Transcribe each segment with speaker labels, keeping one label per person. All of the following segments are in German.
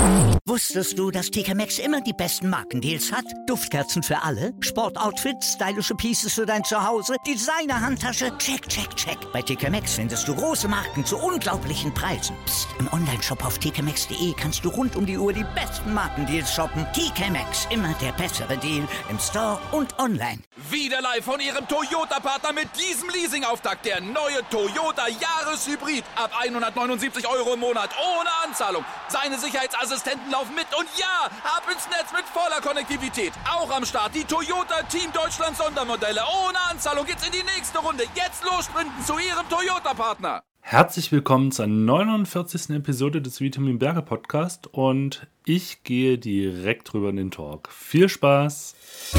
Speaker 1: Wusstest du, dass TK Maxx immer die besten Markendeals hat? Duftkerzen für alle, Sportoutfits, stylische Pieces für dein Zuhause, Designer-Handtasche, check, check, check. Bei TK Maxx findest du große Marken zu unglaublichen Preisen. Psst. Im Onlineshop auf tkmaxx.de kannst du rund um die Uhr die besten Markendeals shoppen. TK Maxx, immer der bessere Deal im Store und online.
Speaker 2: Wieder live von Ihrem Toyota-Partner mit diesem Leasing-Auftakt. Der neue Toyota Jahreshybrid. Ab 179 € im Monat. Ohne Anzahlung. Seine Sicherheitsassistenten laufen mit. Und ja, ab ins Netz mit voller Konnektivität. Auch am Start die Toyota Team Deutschland Sondermodelle. Ohne Anzahlung geht's in die nächste Runde. Jetzt los sprinten zu Ihrem Toyota-Partner.
Speaker 3: Herzlich willkommen zur 49. Episode des Vitamin Berge Podcast. Und ich gehe direkt rüber in den Talk. Viel Spaß!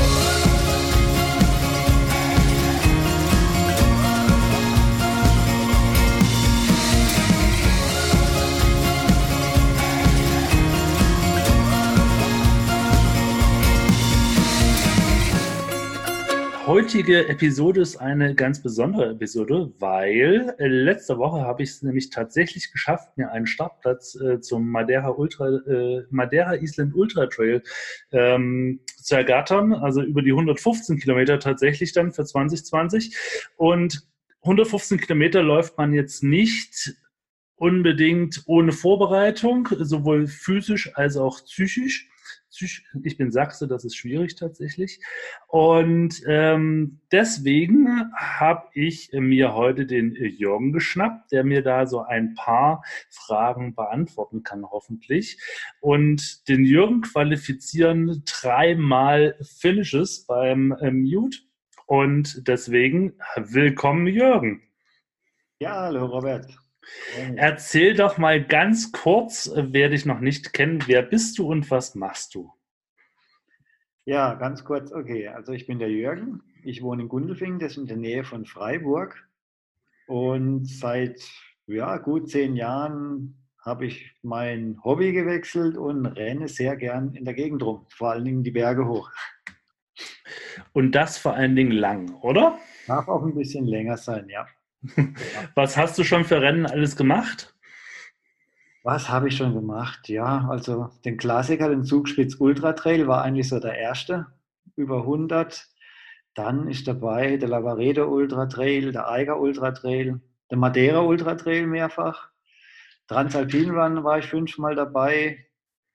Speaker 3: Heutige Episode ist eine ganz besondere Episode, weil letzte Woche habe ich es nämlich tatsächlich geschafft, mir einen Startplatz zum Madeira Island Ultra Trail zu ergattern, also über die 115 Kilometer tatsächlich dann für 2020. Und 115 Kilometer läuft man jetzt nicht unbedingt ohne Vorbereitung, sowohl physisch als auch psychisch. Ich bin Sachse, das ist schwierig tatsächlich. Und deswegen habe ich mir heute den Jürgen geschnappt, der mir da so ein paar Fragen beantworten kann, hoffentlich. Und den Jürgen qualifizieren 3 Finishes beim Mute. Und deswegen willkommen, Jürgen.
Speaker 4: Ja, hallo Robert.
Speaker 3: Erzähl doch mal ganz kurz, wer dich noch nicht kennt, wer bist du und was machst du?
Speaker 4: Ja, ganz kurz, okay. Also ich bin der Jürgen, ich wohne in Gundelfingen, das ist in der Nähe von Freiburg. Und seit gut 10 Jahren habe ich mein Hobby gewechselt und renne sehr gern in der Gegend rum, vor allen Dingen die Berge hoch.
Speaker 3: Und das vor allen Dingen lang, oder?
Speaker 4: Darf auch ein bisschen länger sein, ja.
Speaker 3: Was hast du schon für Rennen alles gemacht?
Speaker 4: Was habe ich schon gemacht? Ja, also den Klassiker, den Zugspitz Ultra Trail war eigentlich so der erste, über 100. Dann ist dabei der Lavaredo Ultra Trail, der Eiger Ultra Trail, der Madeira Ultra Trail mehrfach. Transalpin Run war ich 5-mal dabei.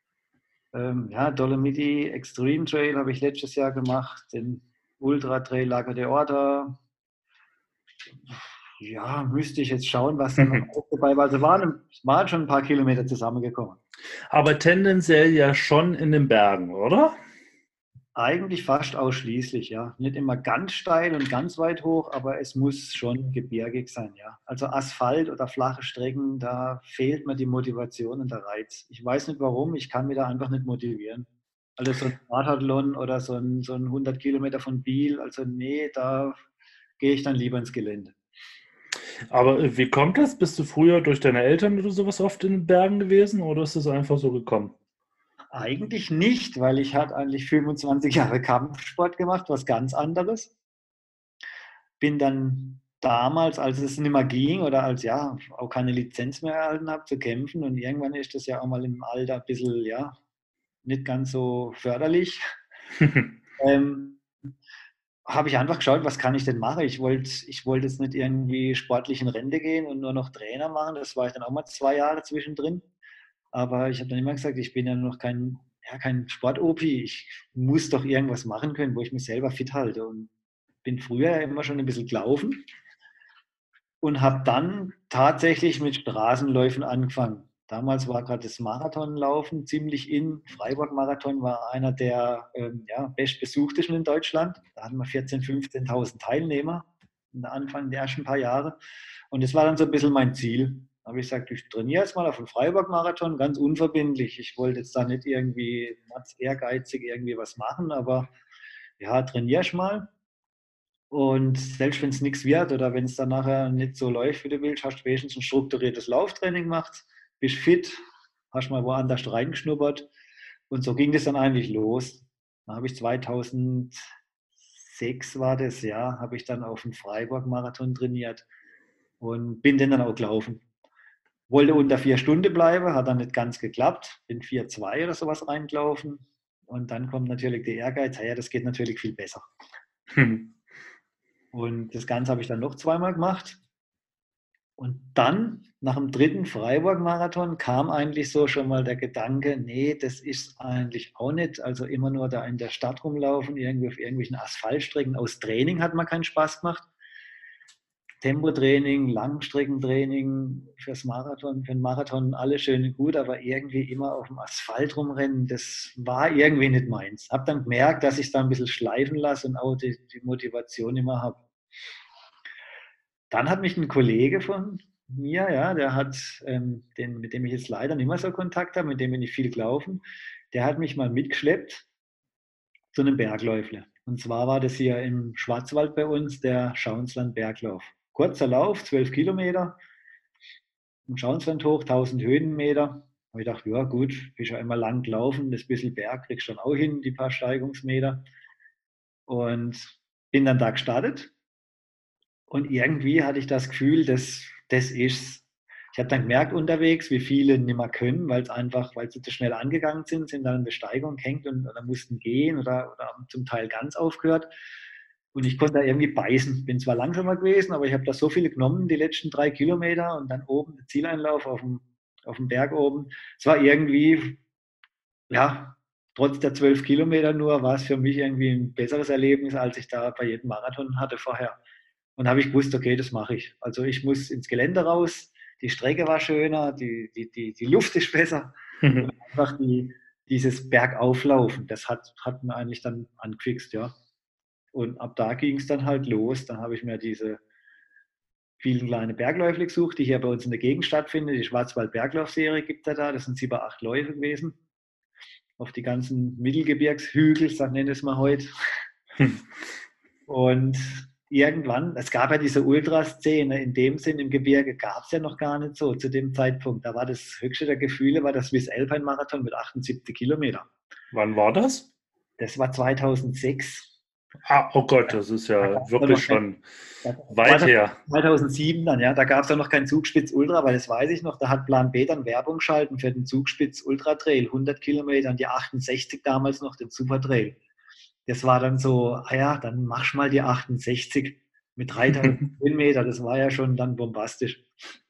Speaker 4: Dolomiti Extreme Trail habe ich letztes Jahr gemacht, den Ultra Trail Lago de Orta. Ja, müsste ich jetzt schauen, was da noch dabei war. Also waren schon ein paar Kilometer zusammengekommen.
Speaker 3: Aber tendenziell ja schon in den Bergen, oder?
Speaker 4: Eigentlich fast ausschließlich, ja. Nicht immer ganz steil und ganz weit hoch, aber es muss schon gebirgig sein, ja. Also Asphalt oder flache Strecken, da fehlt mir die Motivation und der Reiz. Ich weiß nicht warum, ich kann mich da einfach nicht motivieren. Also so ein Marathon oder so ein 100 Kilometer von Biel, also nee, da gehe ich dann lieber ins Gelände.
Speaker 3: Aber wie kommt das? Bist du früher durch deine Eltern oder sowas oft in den Bergen gewesen oder ist es einfach so gekommen?
Speaker 4: Eigentlich nicht, weil ich hatte eigentlich 25 Jahre Kampfsport gemacht, was ganz anderes. Bin dann damals, als es nicht mehr ging oder als auch keine Lizenz mehr erhalten habe zu kämpfen und irgendwann ist das ja auch mal im Alter ein bisschen, nicht ganz so förderlich. Habe ich einfach geschaut, was kann ich denn machen? Ich wollte jetzt nicht irgendwie sportlich in Rente gehen und nur noch Trainer machen. Das war ich dann auch mal 2 Jahre zwischendrin. Aber ich habe dann immer gesagt, ich bin ja noch kein Sport-Opi. Ich muss doch irgendwas machen können, wo ich mich selber fit halte. Und bin früher immer schon ein bisschen gelaufen und habe dann tatsächlich mit Straßenläufen angefangen. Damals war gerade das Marathonlaufen ziemlich in. Freiburg-Marathon war einer der bestbesuchtesten in Deutschland. Da hatten wir 14.000, 15.000 Teilnehmer Anfang der ersten paar Jahre. Und das war dann so ein bisschen mein Ziel. Da habe ich gesagt, ich trainiere jetzt mal auf dem Freiburg-Marathon, ganz unverbindlich. Ich wollte jetzt da nicht irgendwie ehrgeizig irgendwie was machen, aber trainiere ich mal. Und selbst wenn es nichts wird oder wenn es dann nachher nicht so läuft, wie du willst, hast du wenigstens ein strukturiertes Lauftraining gemacht, bist fit, hast mal woanders reingeschnuppert. Und so ging das dann eigentlich los. Dann habe ich 2006 war das, habe ich dann auf dem Freiburg-Marathon trainiert und bin den dann auch gelaufen. Wollte unter 4 Stunden bleiben, hat dann nicht ganz geklappt. Bin 4,2 oder sowas reingelaufen. Und dann kommt natürlich der Ehrgeiz, ja, das geht natürlich viel besser. Und das Ganze habe ich dann noch zweimal gemacht. Und dann, nach dem 3. Freiburg-Marathon, kam eigentlich so schon mal der Gedanke, nee, das ist eigentlich auch nicht, also immer nur da in der Stadt rumlaufen, irgendwie auf irgendwelchen Asphaltstrecken. Aus Training hat man keinen Spaß gemacht. Tempotraining, Langstreckentraining für den Marathon, alles schön und gut, aber irgendwie immer auf dem Asphalt rumrennen, das war irgendwie nicht meins. Habe dann gemerkt, dass ich es da ein bisschen schleifen lasse und auch die Motivation immer habe. Dann hat mich ein Kollege von mir, ja, der hat, mit dem ich jetzt leider nicht mehr so Kontakt habe, mit dem bin ich viel gelaufen, der hat mich mal mitgeschleppt zu einem Bergläufle. Und zwar war das hier im Schwarzwald bei uns der Schauinsland-Berglauf. Kurzer Lauf, 12 Kilometer, im Schauinsland hoch, 1000 Höhenmeter. Da habe ich gedacht, ja gut, bist ja immer lang gelaufen, das bisschen Berg kriegst du dann auch hin, die paar Steigungsmeter. Und bin dann da gestartet. Und irgendwie hatte ich das Gefühl, das ist's. Ich habe dann gemerkt unterwegs, wie viele nicht mehr können, weil sie zu schnell angegangen sind dann in der Steigung gehängt oder mussten gehen oder haben zum Teil ganz aufgehört. Und ich konnte da irgendwie beißen. Bin zwar langsamer gewesen, aber ich habe da so viele genommen, die letzten 3 Kilometer und dann oben der Zieleinlauf auf dem Berg oben. Es war irgendwie, ja, trotz der 12 Kilometer nur, war es für mich irgendwie ein besseres Erlebnis, als ich da bei jedem Marathon hatte vorher. Und habe ich gewusst, okay, das mache ich. Also ich muss ins Gelände raus, die Strecke war schöner, die Luft ist besser. Und einfach dieses Bergauflaufen, das hat mir eigentlich dann angefixt, ja. Und ab da ging es dann halt los. Dann habe ich mir diese vielen kleine Bergläufe gesucht, die hier bei uns in der Gegend stattfinden. Die Schwarzwald-Berglaufserie gibt es da. Das sind 7, 8 Läufe gewesen. Auf die ganzen Mittelgebirgshügel, so nenne ich es mal heute. Und irgendwann, es gab ja diese Ultraszene, in dem Sinn im Gebirge gab es ja noch gar nicht so zu dem Zeitpunkt. Da war das höchste der Gefühle, war das Swiss Alpine Marathon mit 78 Kilometern.
Speaker 3: Wann war das?
Speaker 4: Das war 2006.
Speaker 3: Oh Gott, das ist ja wirklich schon weit her.
Speaker 4: 2007 dann, ja, da gab es ja noch kein Zugspitz Ultra, weil das weiß ich noch, da hat Plan B dann Werbung geschalten für den Zugspitz Ultra Trail, 100 Kilometer, die 68 damals noch, den Super Trail. Das war dann so, dann machst mal die 68 mit 3000 Höhenmeter, das war ja schon dann bombastisch.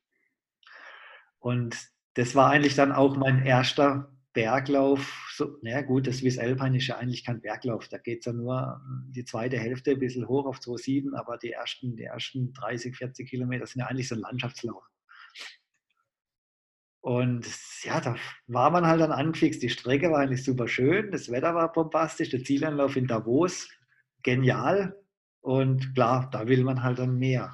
Speaker 4: Und das war eigentlich dann auch mein erster Berglauf. So, na gut, das Swiss Alpine ist ja eigentlich kein Berglauf, da geht es ja nur die zweite Hälfte ein bisschen hoch auf 2,7, aber die ersten 30, 40 Kilometer sind ja eigentlich so ein Landschaftslauf. Und ja, da war man halt dann angefixt. Die Strecke war eigentlich super schön, das Wetter war bombastisch, der Zieleinlauf in Davos, genial. Und klar, da will man halt dann mehr.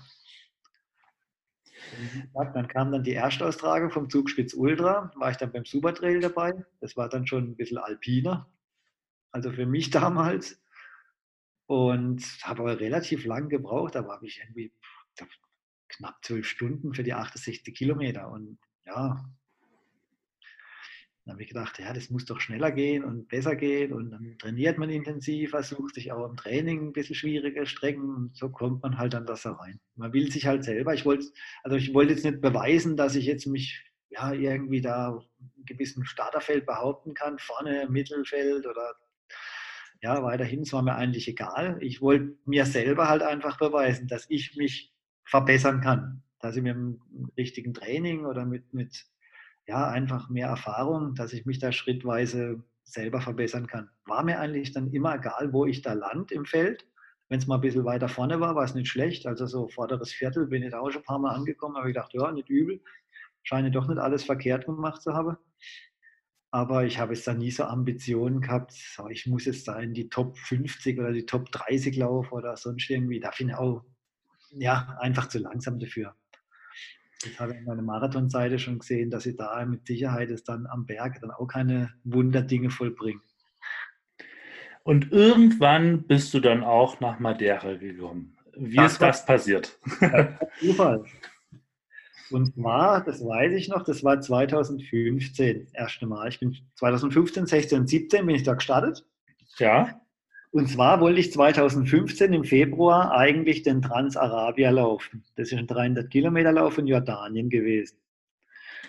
Speaker 4: Und dann kam dann die Erstaustragung vom Zugspitz Ultra, war ich dann beim Supertrail dabei. Das war dann schon ein bisschen alpiner, also für mich damals. Und habe aber relativ lang gebraucht, da war ich irgendwie knapp 12 Stunden für die 68 Kilometer. Und ja, dann habe ich gedacht, ja, das muss doch schneller gehen und besser gehen. Und dann trainiert man intensiver, sucht sich auch im Training ein bisschen schwierige Strecken und so kommt man halt an das rein. Man will sich halt selber, ich wollte jetzt nicht beweisen, dass ich jetzt mich ja irgendwie da im gewissen Starterfeld behaupten kann, vorne, Mittelfeld oder ja, weiterhin, es war mir eigentlich egal. Ich wollte mir selber halt einfach beweisen, dass ich mich verbessern kann, dass ich mit dem richtigen Training oder mit ja, einfach mehr Erfahrung, dass ich mich da schrittweise selber verbessern kann. War mir eigentlich dann immer egal, wo ich da lande im Feld. Wenn es mal ein bisschen weiter vorne war, war es nicht schlecht. Also so vorderes Viertel bin ich da auch schon ein paar Mal angekommen, habe ich gedacht, ja, nicht übel. Scheine doch nicht alles verkehrt gemacht zu haben. Aber ich habe jetzt da nie so Ambitionen gehabt, so, ich muss jetzt da in die Top 50 oder die Top 30 laufen oder sonst irgendwie. Da finde ich auch ja, einfach zu langsam dafür. Ich habe in meiner Marathonseite schon gesehen, dass ich da mit Sicherheit es dann am Berg dann auch keine Wunderdinge vollbringe.
Speaker 3: Und irgendwann bist du dann auch nach Madeira gekommen. Wie ist das passiert?
Speaker 4: Zufall. Und zwar, das weiß ich noch, das war 2015 das erste Mal. Ich bin 2015, 16 und 17 bin ich da gestartet.
Speaker 3: Ja.
Speaker 4: Und zwar wollte ich 2015 im Februar eigentlich den Trans-Arabia laufen. Das ist ein 300 Kilometer Lauf in Jordanien gewesen.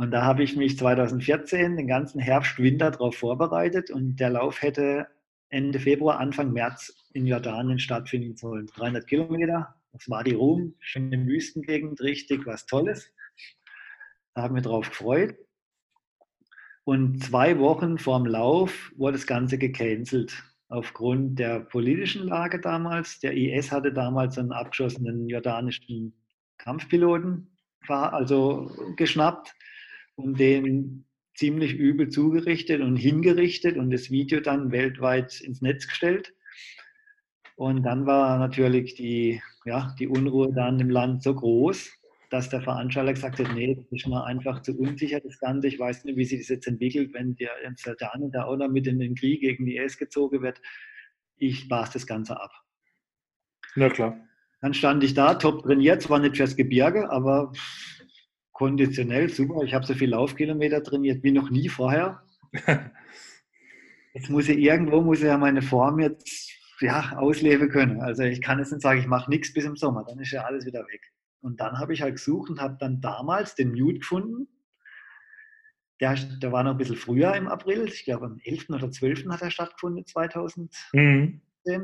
Speaker 4: Und da habe ich mich 2014 den ganzen Herbst, Winter darauf vorbereitet und der Lauf hätte Ende Februar, Anfang März in Jordanien stattfinden sollen. 300 Kilometer, das war die Rum, schöne Wüstengegend, richtig was Tolles. Da haben wir drauf gefreut. Und 2 Wochen vorm Lauf wurde das Ganze gecancelt. Aufgrund der politischen Lage damals. Der IS hatte damals einen abgeschossenen jordanischen Kampfpiloten geschnappt und den ziemlich übel zugerichtet und hingerichtet und das Video dann weltweit ins Netz gestellt. Und dann war natürlich die Unruhe dann im Land so groß, dass der Veranstalter gesagt hat, nee, das ist mal einfach zu unsicher, das Ganze. Ich weiß nicht, wie sich das jetzt entwickelt, wenn der Jordanien da auch noch mit in den Krieg gegen die IS gezogen wird. Ich blase das Ganze ab.
Speaker 3: Na klar.
Speaker 4: Dann stand ich da, top trainiert, zwar nicht fürs Gebirge, aber konditionell super. Ich habe so viele Laufkilometer trainiert wie noch nie vorher. Jetzt muss ich ja meine Form jetzt ausleben können. Also ich kann jetzt nicht sagen, ich mache nichts bis im Sommer, dann ist ja alles wieder weg. Und dann habe ich halt gesucht und habe dann damals den Mute gefunden. Der war noch ein bisschen früher im April, ich glaube am 11. oder 12. hat er stattgefunden, 2010.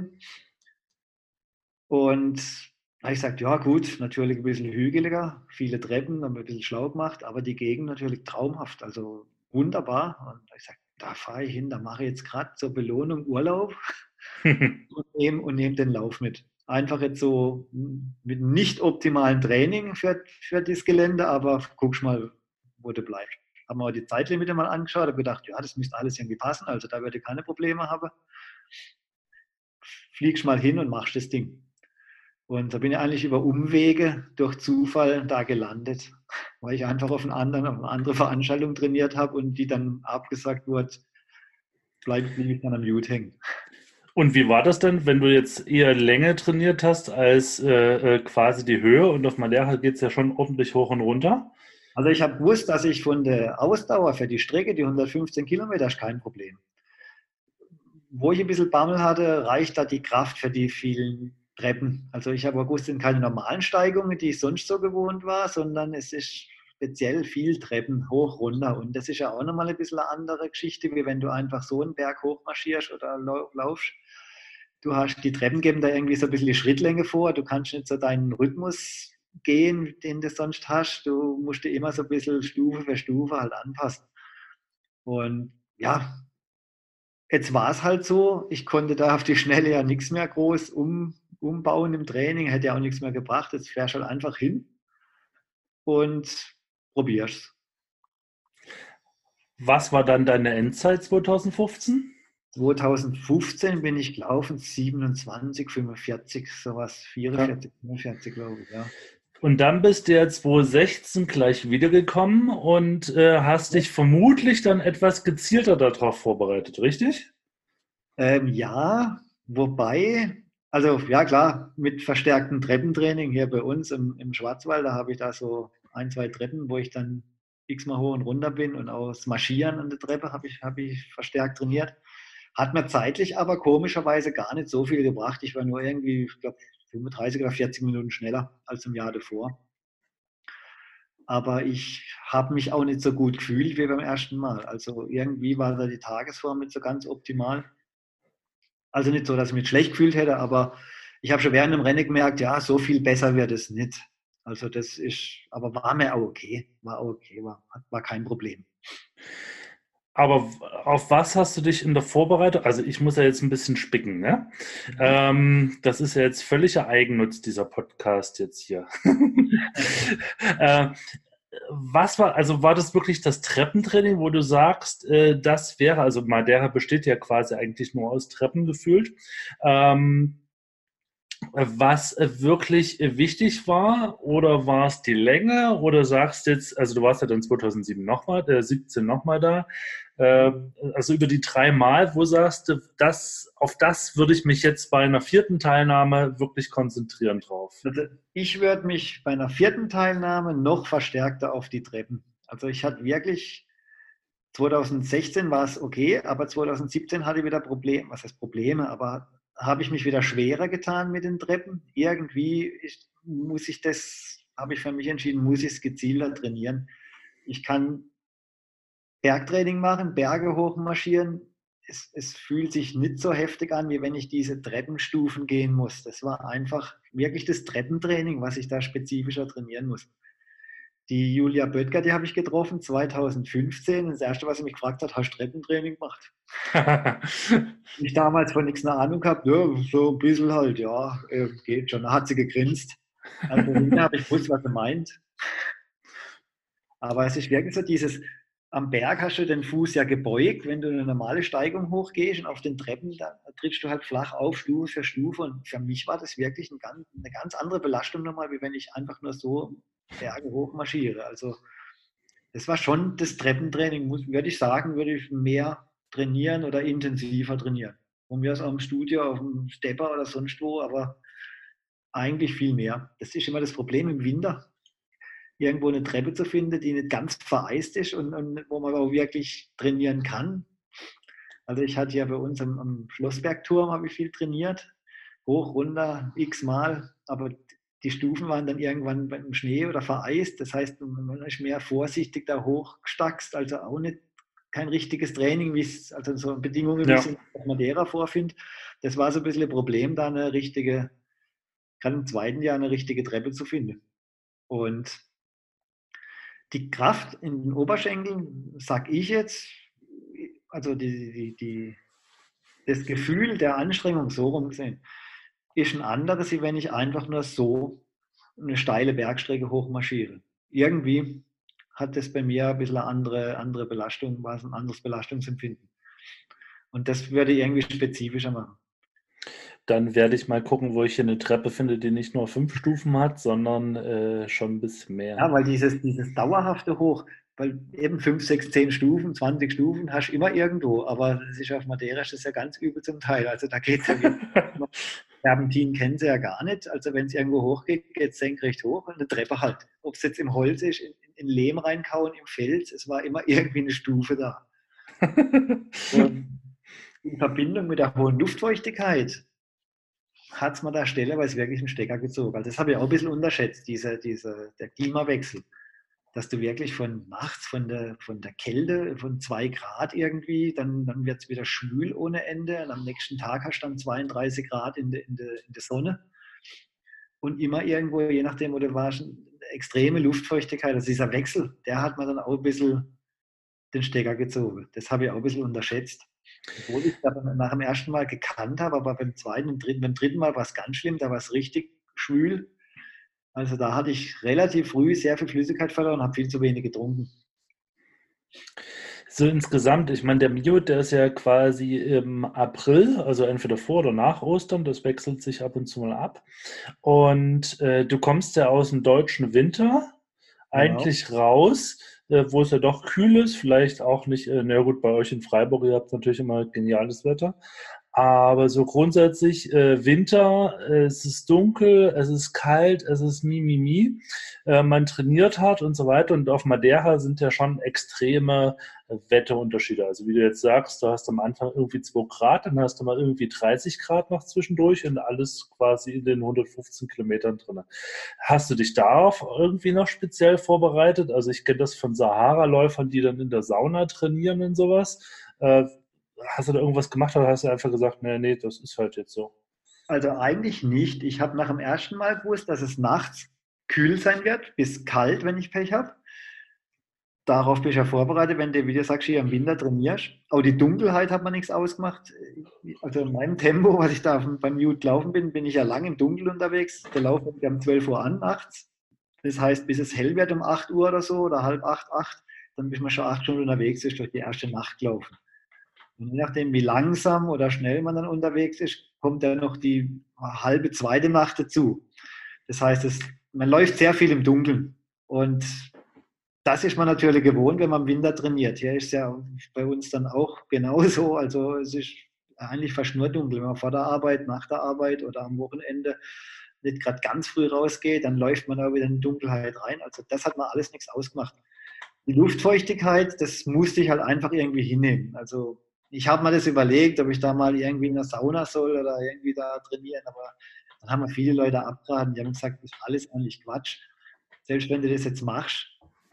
Speaker 4: Und da habe ich gesagt, ja gut, natürlich ein bisschen hügeliger, viele Treppen, haben wir ein bisschen schlau gemacht, aber die Gegend natürlich traumhaft, also wunderbar. Und da habe ich gesagt, da fahre ich hin, da mache ich jetzt gerade zur Belohnung Urlaub und nehme den Lauf mit. Einfach jetzt so mit nicht optimalen Training für das Gelände, aber guckst mal, wo du bleibst. Haben wir die Zeitlimite mal angeschaut, habe gedacht, ja, das müsste alles irgendwie passen, also da werde ich keine Probleme haben. Fliegst mal hin und machst das Ding. Und da bin ich eigentlich über Umwege durch Zufall da gelandet, weil ich einfach auf eine andere Veranstaltung trainiert habe und die dann abgesagt wurde, blieb ich dann am Mute hängen.
Speaker 3: Und wie war das denn, wenn du jetzt eher Länge trainiert hast als quasi die Höhe? Und auf Madeira geht es ja schon ordentlich hoch und runter.
Speaker 4: Also ich habe gewusst, dass ich von der Ausdauer für die Strecke, die 115 Kilometer, ist kein Problem. Wo ich ein bisschen Bammel hatte, reicht da die Kraft für die vielen Treppen. Also ich habe gewusst, es sind keine normalen Steigungen, die ich sonst so gewohnt war, sondern es ist speziell viel Treppen hoch, runter. Und das ist ja auch nochmal ein bisschen eine andere Geschichte, wie wenn du einfach so einen Berg hoch marschierst oder laufst. Du hast die Treppen geben da irgendwie so ein bisschen die Schrittlänge vor. Du kannst nicht so deinen Rhythmus gehen, den du sonst hast. Du musst dir immer so ein bisschen Stufe für Stufe halt anpassen. Und ja, jetzt war es halt so, ich konnte da auf die Schnelle ja nichts mehr groß umbauen im Training, hätte ja auch nichts mehr gebracht. Jetzt fährst du halt einfach hin und probierst.
Speaker 3: Was war dann deine Endzeit 2015?
Speaker 4: 2015 bin ich gelaufen, 27, 45, sowas, 44, 45 glaube ich, ja.
Speaker 3: Und dann bist du ja 2016 gleich wiedergekommen und hast dich vermutlich dann etwas gezielter darauf vorbereitet, richtig?
Speaker 4: Ja, wobei, also ja klar, mit verstärktem Treppentraining hier bei uns im Schwarzwald, da habe ich da so 1, 2 Treppen, wo ich dann x-mal hoch und runter bin und auch das Marschieren an der Treppe habe ich verstärkt trainiert. Hat mir zeitlich aber komischerweise gar nicht so viel gebracht. Ich war nur irgendwie, ich glaube, 35 oder 40 Minuten schneller als im Jahr davor. Aber ich habe mich auch nicht so gut gefühlt wie beim ersten Mal. Also irgendwie war da die Tagesform nicht so ganz optimal. Also nicht so, dass ich mich schlecht gefühlt hätte, aber ich habe schon während dem Rennen gemerkt, ja, so viel besser wird es nicht. Also das ist, aber war mir auch okay. War kein Problem.
Speaker 3: Aber auf was hast du dich in der Vorbereitung, also ich muss ja jetzt ein bisschen spicken, ne? Das ist ja jetzt völliger Eigennutz, dieser Podcast jetzt hier. War das wirklich das Treppentraining, wo du sagst, das wäre, also Madeira besteht ja quasi eigentlich nur aus Treppen gefühlt, was wirklich wichtig war, oder war es die Länge, oder sagst jetzt, also du warst ja dann 2017 nochmal da, also über die 3 Mal, wo sagst du, auf das würde ich mich jetzt bei einer 4. Teilnahme wirklich konzentrieren drauf?
Speaker 4: Also ich würde mich bei einer 4. Teilnahme noch verstärkter auf die Treppen. Also ich hatte wirklich, 2016 war es okay, aber 2017 hatte ich wieder Probleme, was heißt Probleme, aber habe ich mich wieder schwerer getan mit den Treppen. Irgendwie habe ich für mich entschieden, muss ich es gezielter trainieren. Ich kann Bergtraining machen, Berge hochmarschieren. Es fühlt sich nicht so heftig an, wie wenn ich diese Treppenstufen gehen muss. Das war einfach wirklich das Treppentraining, was ich da spezifischer trainieren muss. Die Julia Böttger, die habe ich getroffen 2015. Und das Erste, was sie mich gefragt hat, hast du Treppentraining gemacht? Ich damals von nichts eine Ahnung gehabt, ja, so ein bisschen halt, ja, geht schon. Da hat sie gegrinst. Also da habe ich gewusst, was sie meint. Aber es ist wirklich so dieses, am Berg hast du den Fuß ja gebeugt, wenn du eine normale Steigung hochgehst und auf den Treppen, da trittst du halt flach auf, Stufe für Stufe. Und für mich war das wirklich eine ganz andere Belastung nochmal, wie wenn ich einfach nur so Berge hochmarschiere. Also das war schon das Treppentraining, würde ich sagen, würde ich mehr trainieren oder intensiver trainieren. Von mir aus auch im Studio, auf dem Stepper oder sonst wo, aber eigentlich viel mehr. Das ist immer das Problem im Winter, irgendwo eine Treppe zu finden, die nicht ganz vereist ist und wo man auch wirklich trainieren kann. Also ich hatte ja bei uns am Schlossbergturm habe ich viel trainiert, hoch, runter, x-mal, aber die Stufen waren dann irgendwann beim Schnee oder vereist. Das heißt, man ist mehr vorsichtig da hochgestackst, also auch nicht kein richtiges Training, also so Bedingungen, wie ich es in Madeira vorfinde. Das war so ein bisschen ein Problem, da eine richtige, gerade im zweiten Jahr eine richtige Treppe zu finden. Und die Kraft in den Oberschenkeln, sag ich jetzt, also das Gefühl der Anstrengung so rumgesehen, ist ein anderes, wie wenn ich einfach nur so eine steile Bergstrecke hochmarschiere. Irgendwie hat das bei mir ein bisschen eine andere Belastung, war es ein anderes Belastungsempfinden. Und das würde ich irgendwie spezifischer machen.
Speaker 3: Dann werde ich mal gucken, wo ich hier eine Treppe finde, die nicht nur 5 Stufen hat, sondern schon ein bisschen mehr.
Speaker 4: Ja, weil dieses dauerhafte Hoch, weil eben 5, 6, 10 Stufen, 20 Stufen hast du immer irgendwo, aber das ist auf Madeira das ist ja ganz übel zum Teil. Also da geht es ja wirklich. Serpentin kennen sie ja gar nicht. Also wenn es irgendwo hochgeht, geht es senkrecht hoch und eine Treppe halt. Ob es jetzt im Holz ist, in Lehm reinkauen, im Fels, es war immer irgendwie eine Stufe da. Und in Verbindung mit der hohen Luftfeuchtigkeit hat es mir da stellenweise wirklich einen Stecker gezogen. Also das habe ich auch ein bisschen unterschätzt, der Klimawechsel. Dass du wirklich von nachts, von der Kälte, von 2 Grad irgendwie, dann wird es wieder schwül ohne Ende und am nächsten Tag hast du dann 32 Grad in der Sonne und immer irgendwo, je nachdem, wo du warst, eine extreme Luftfeuchtigkeit. Also dieser Wechsel, der hat mir dann auch ein bisschen den Stecker gezogen. Das habe ich auch ein bisschen unterschätzt. Obwohl ich das nach dem ersten Mal gekannt habe, aber beim dritten Mal war es ganz schlimm, da war es richtig schwül. Also da hatte ich relativ früh sehr viel Flüssigkeit verloren und habe viel zu wenig getrunken.
Speaker 3: So insgesamt, ich meine, der Mio, der ist ja quasi im April, also entweder vor oder nach Ostern, das wechselt sich ab und zu mal ab. Und du kommst ja aus dem deutschen Winter eigentlich raus, wo es ja doch kühl ist, vielleicht auch nicht, na gut, bei euch in Freiburg, ihr habt natürlich immer geniales Wetter, aber so grundsätzlich Winter, es ist dunkel, es ist kalt, es ist mi, man trainiert hart und so weiter und auf Madeira sind ja schon extreme Wetterunterschiede. Also wie du jetzt sagst, du hast am Anfang irgendwie 2 Grad, dann hast du mal irgendwie 30 Grad noch zwischendurch und alles quasi in den 115 Kilometern drin. Hast du dich darauf irgendwie noch speziell vorbereitet? Also ich kenne das von Sahara-Läufern, die dann in der Sauna trainieren und sowas. Hast du da irgendwas gemacht oder hast du einfach gesagt, nee, das ist halt jetzt so?
Speaker 4: Also eigentlich nicht. Ich habe nach dem ersten Mal gewusst, dass es nachts kühl sein wird, bis kalt, wenn ich Pech habe. Darauf bin ich ja vorbereitet, wenn du, wie du sagst, hier im Winter trainierst. Auch die Dunkelheit hat man nichts ausgemacht. Also in meinem Tempo, was ich da beim Mute gelaufen bin ich ja lang im Dunkeln unterwegs. Der Lauf fängt um 12 Uhr an nachts. Das heißt, bis es hell wird um 8 Uhr oder so oder halb 8, dann bin ich schon 8 Stunden unterwegs, ist durch die erste Nacht gelaufen. Und je nachdem, wie langsam oder schnell man dann unterwegs ist, kommt dann noch die halbe zweite Nacht dazu. Das heißt, man läuft sehr viel im Dunkeln. Und das ist man natürlich gewohnt, wenn man im Winter trainiert. Hier ist es ja bei uns dann auch genauso. Also es ist eigentlich fast nur dunkel. Wenn man vor der Arbeit, nach der Arbeit oder am Wochenende nicht gerade ganz früh rausgeht, dann läuft man auch wieder in die Dunkelheit rein. Also das hat man alles nichts ausgemacht. Die Luftfeuchtigkeit, das musste ich halt einfach irgendwie hinnehmen. Also ich habe mir das überlegt, ob ich da mal irgendwie in der Sauna soll oder irgendwie da trainieren, aber dann haben mir viele Leute abgeraten, die haben gesagt, das ist alles eigentlich Quatsch. Selbst wenn du das jetzt machst,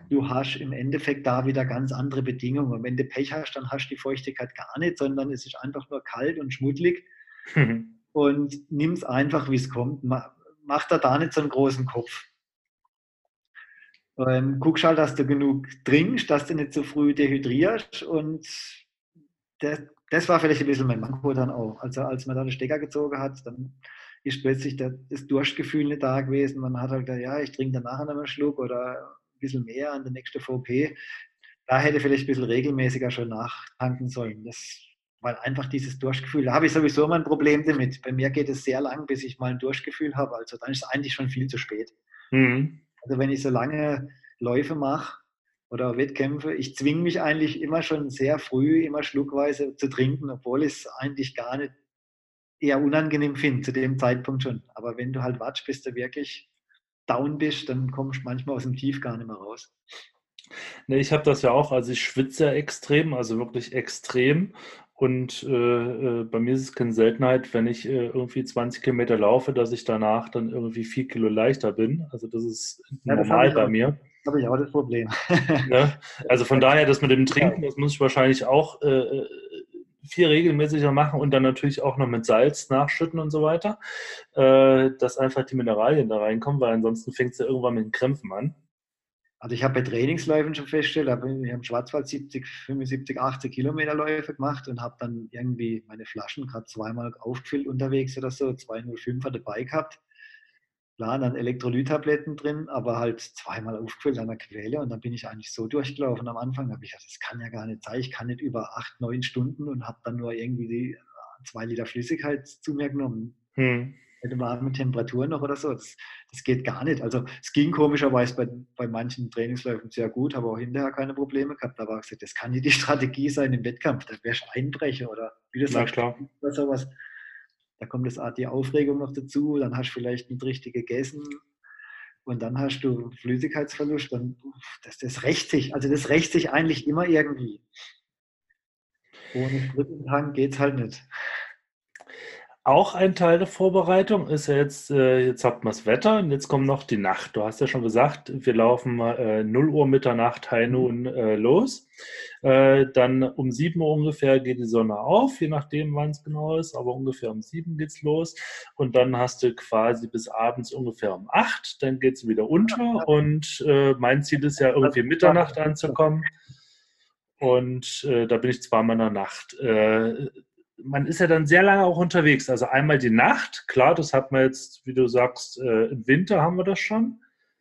Speaker 4: du hast im Endeffekt da wieder ganz andere Bedingungen. Und wenn du Pech hast, dann hast du die Feuchtigkeit gar nicht, sondern es ist einfach nur kalt und schmuddelig und nimm es einfach, wie es kommt. Mach da nicht so einen großen Kopf. Guck halt, dass du genug trinkst, dass du nicht zu früh dehydrierst und das war vielleicht ein bisschen mein Manko dann auch. Also als man da den Stecker gezogen hat, dann ist plötzlich das Durstgefühl nicht da gewesen. Man hat halt gesagt, ja, ich trinke danach noch einen Schluck oder ein bisschen mehr an der nächsten VP. Da hätte vielleicht ein bisschen regelmäßiger schon nachtanken sollen. Weil einfach dieses Durstgefühl, da habe ich sowieso immer ein Problem damit. Bei mir geht es sehr lang, bis ich mal ein Durstgefühl habe. Also dann ist es eigentlich schon viel zu spät. Also wenn ich so lange Läufe mache oder Wettkämpfe, ich zwinge mich eigentlich immer schon sehr früh, immer schluckweise zu trinken, obwohl ich es eigentlich gar nicht eher unangenehm finde, zu dem Zeitpunkt schon. Aber wenn du halt watsch, bis du wirklich down bist, dann kommst du manchmal aus dem Tief gar nicht mehr raus.
Speaker 3: Ne, ich habe das ja auch, also ich schwitze ja extrem, also wirklich extrem. Und bei mir ist es keine Seltenheit, wenn ich irgendwie 20 Kilometer laufe, dass ich danach dann irgendwie 4 Kilo leichter bin. Also das ist normal bei mir.
Speaker 4: Das habe ich auch das Problem.
Speaker 3: Ne? Also von daher, das mit dem Trinken, das muss ich wahrscheinlich auch viel regelmäßiger machen und dann natürlich auch noch mit Salz nachschütten und so weiter, dass einfach die Mineralien da reinkommen, weil ansonsten fängt es ja irgendwann mit den Krämpfen an.
Speaker 4: Also ich habe bei Trainingsläufen schon festgestellt, ich habe im Schwarzwald 70, 75, 80 Kilometer Läufe gemacht und habe dann irgendwie meine Flaschen gerade zweimal aufgefüllt unterwegs oder so, 205er dabei gehabt. Klar, dann Elektrolyttabletten drin, aber halt zweimal aufgefüllt an der Quelle und dann bin ich eigentlich so durchgelaufen. Am Anfang habe ich gedacht, das kann ja gar nicht sein, ich kann nicht über 8, 9 Stunden und habe dann nur irgendwie die 2 Liter Flüssigkeit zu mir genommen. Mit warmen Temperaturen noch oder so. Das geht gar nicht. Also es ging komischerweise bei manchen Trainingsläufen sehr gut, habe auch hinterher keine Probleme gehabt. Da war gesagt, das kann nicht die Strategie sein im Wettkampf, da wärst du Einbrecher oder wie du sagst, oder sowas. Da kommt die Aufregung noch dazu, dann hast du vielleicht nicht richtig gegessen und dann hast du Flüssigkeitsverlust. Dann, das rächt sich. Also das rächt sich eigentlich immer irgendwie. Ohne Sprittantank geht es halt nicht.
Speaker 3: Auch ein Teil der Vorbereitung ist ja jetzt hat man das Wetter und jetzt kommt noch die Nacht. Du hast ja schon gesagt, wir laufen 0 Uhr Mitternacht High Noon los. Dann um 7 Uhr ungefähr geht die Sonne auf, je nachdem, wann es genau ist, aber ungefähr um 7 geht's los. Und dann hast du quasi bis abends ungefähr um 8, dann geht es wieder unter. Und mein Ziel ist ja irgendwie Mitternacht anzukommen. Und da bin ich zweimal in der Nacht. Man ist ja dann sehr lange auch unterwegs. Also einmal die Nacht, klar, das hat man jetzt, wie du sagst, im Winter haben wir das schon.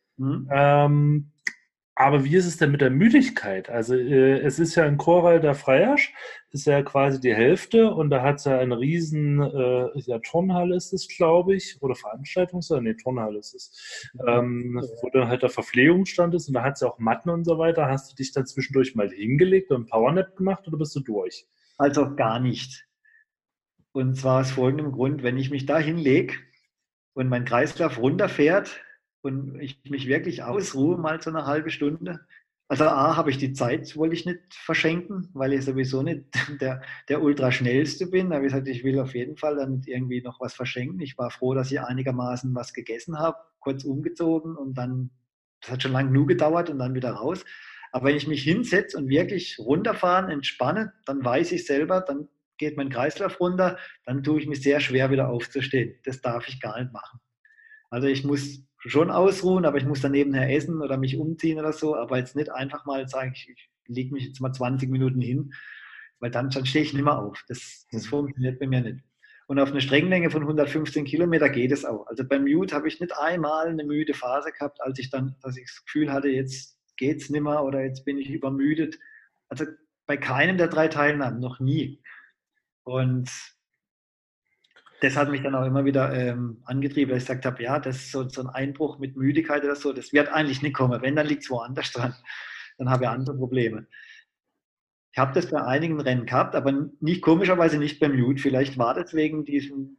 Speaker 3: Aber wie ist es denn mit der Müdigkeit? Also es ist ja in Chorwald der Freiasch, ist ja quasi die Hälfte und da hat es ja eine riesen, Turnhalle ist es, glaube ich, oder Veranstaltungshalle, nee, Turnhalle ist es, wo dann halt der Verpflegungsstand ist und da hat es ja auch Matten und so weiter. Hast du dich dann zwischendurch mal hingelegt und einen Powernap gemacht oder bist du durch?
Speaker 4: Also gar nicht. Und zwar aus folgendem Grund, wenn ich mich da hinlege und mein Kreislauf runterfährt und ich mich wirklich ausruhe, mal so eine halbe Stunde. Also A, habe ich die Zeit, wollte ich nicht verschenken, weil ich sowieso nicht der Ultraschnellste bin. Da habe ich gesagt, ich will auf jeden Fall dann irgendwie noch was verschenken. Ich war froh, dass ich einigermaßen was gegessen habe, kurz umgezogen und dann, das hat schon lange genug gedauert und dann wieder raus. Aber wenn ich mich hinsetze und wirklich runterfahren, entspanne, dann weiß ich selber, dann geht mein Kreislauf runter, dann tue ich mich sehr schwer, wieder aufzustehen. Das darf ich gar nicht machen. Also ich muss schon ausruhen, aber ich muss dann nebenher essen oder mich umziehen oder so, aber jetzt nicht einfach mal sagen, ich lege mich jetzt mal 20 Minuten hin, weil dann stehe ich nicht mehr auf. Das funktioniert bei mir nicht. Und auf eine Streckenlänge von 115 Kilometer geht es auch. Also beim Mute habe ich nicht einmal eine müde Phase gehabt, dass ich das Gefühl hatte, jetzt geht es nicht mehr oder jetzt bin ich übermüdet. Also bei keinem der 3 Teilnahmen, noch nie. Und das hat mich dann auch immer wieder angetrieben, dass ich gesagt habe, ja, das ist so ein Einbruch mit Müdigkeit oder so, das wird eigentlich nicht kommen. Wenn, dann liegt es woanders dran. Dann habe ich andere Probleme. Ich habe das bei einigen Rennen gehabt, aber nicht komischerweise nicht beim Mute. Vielleicht war das wegen diesen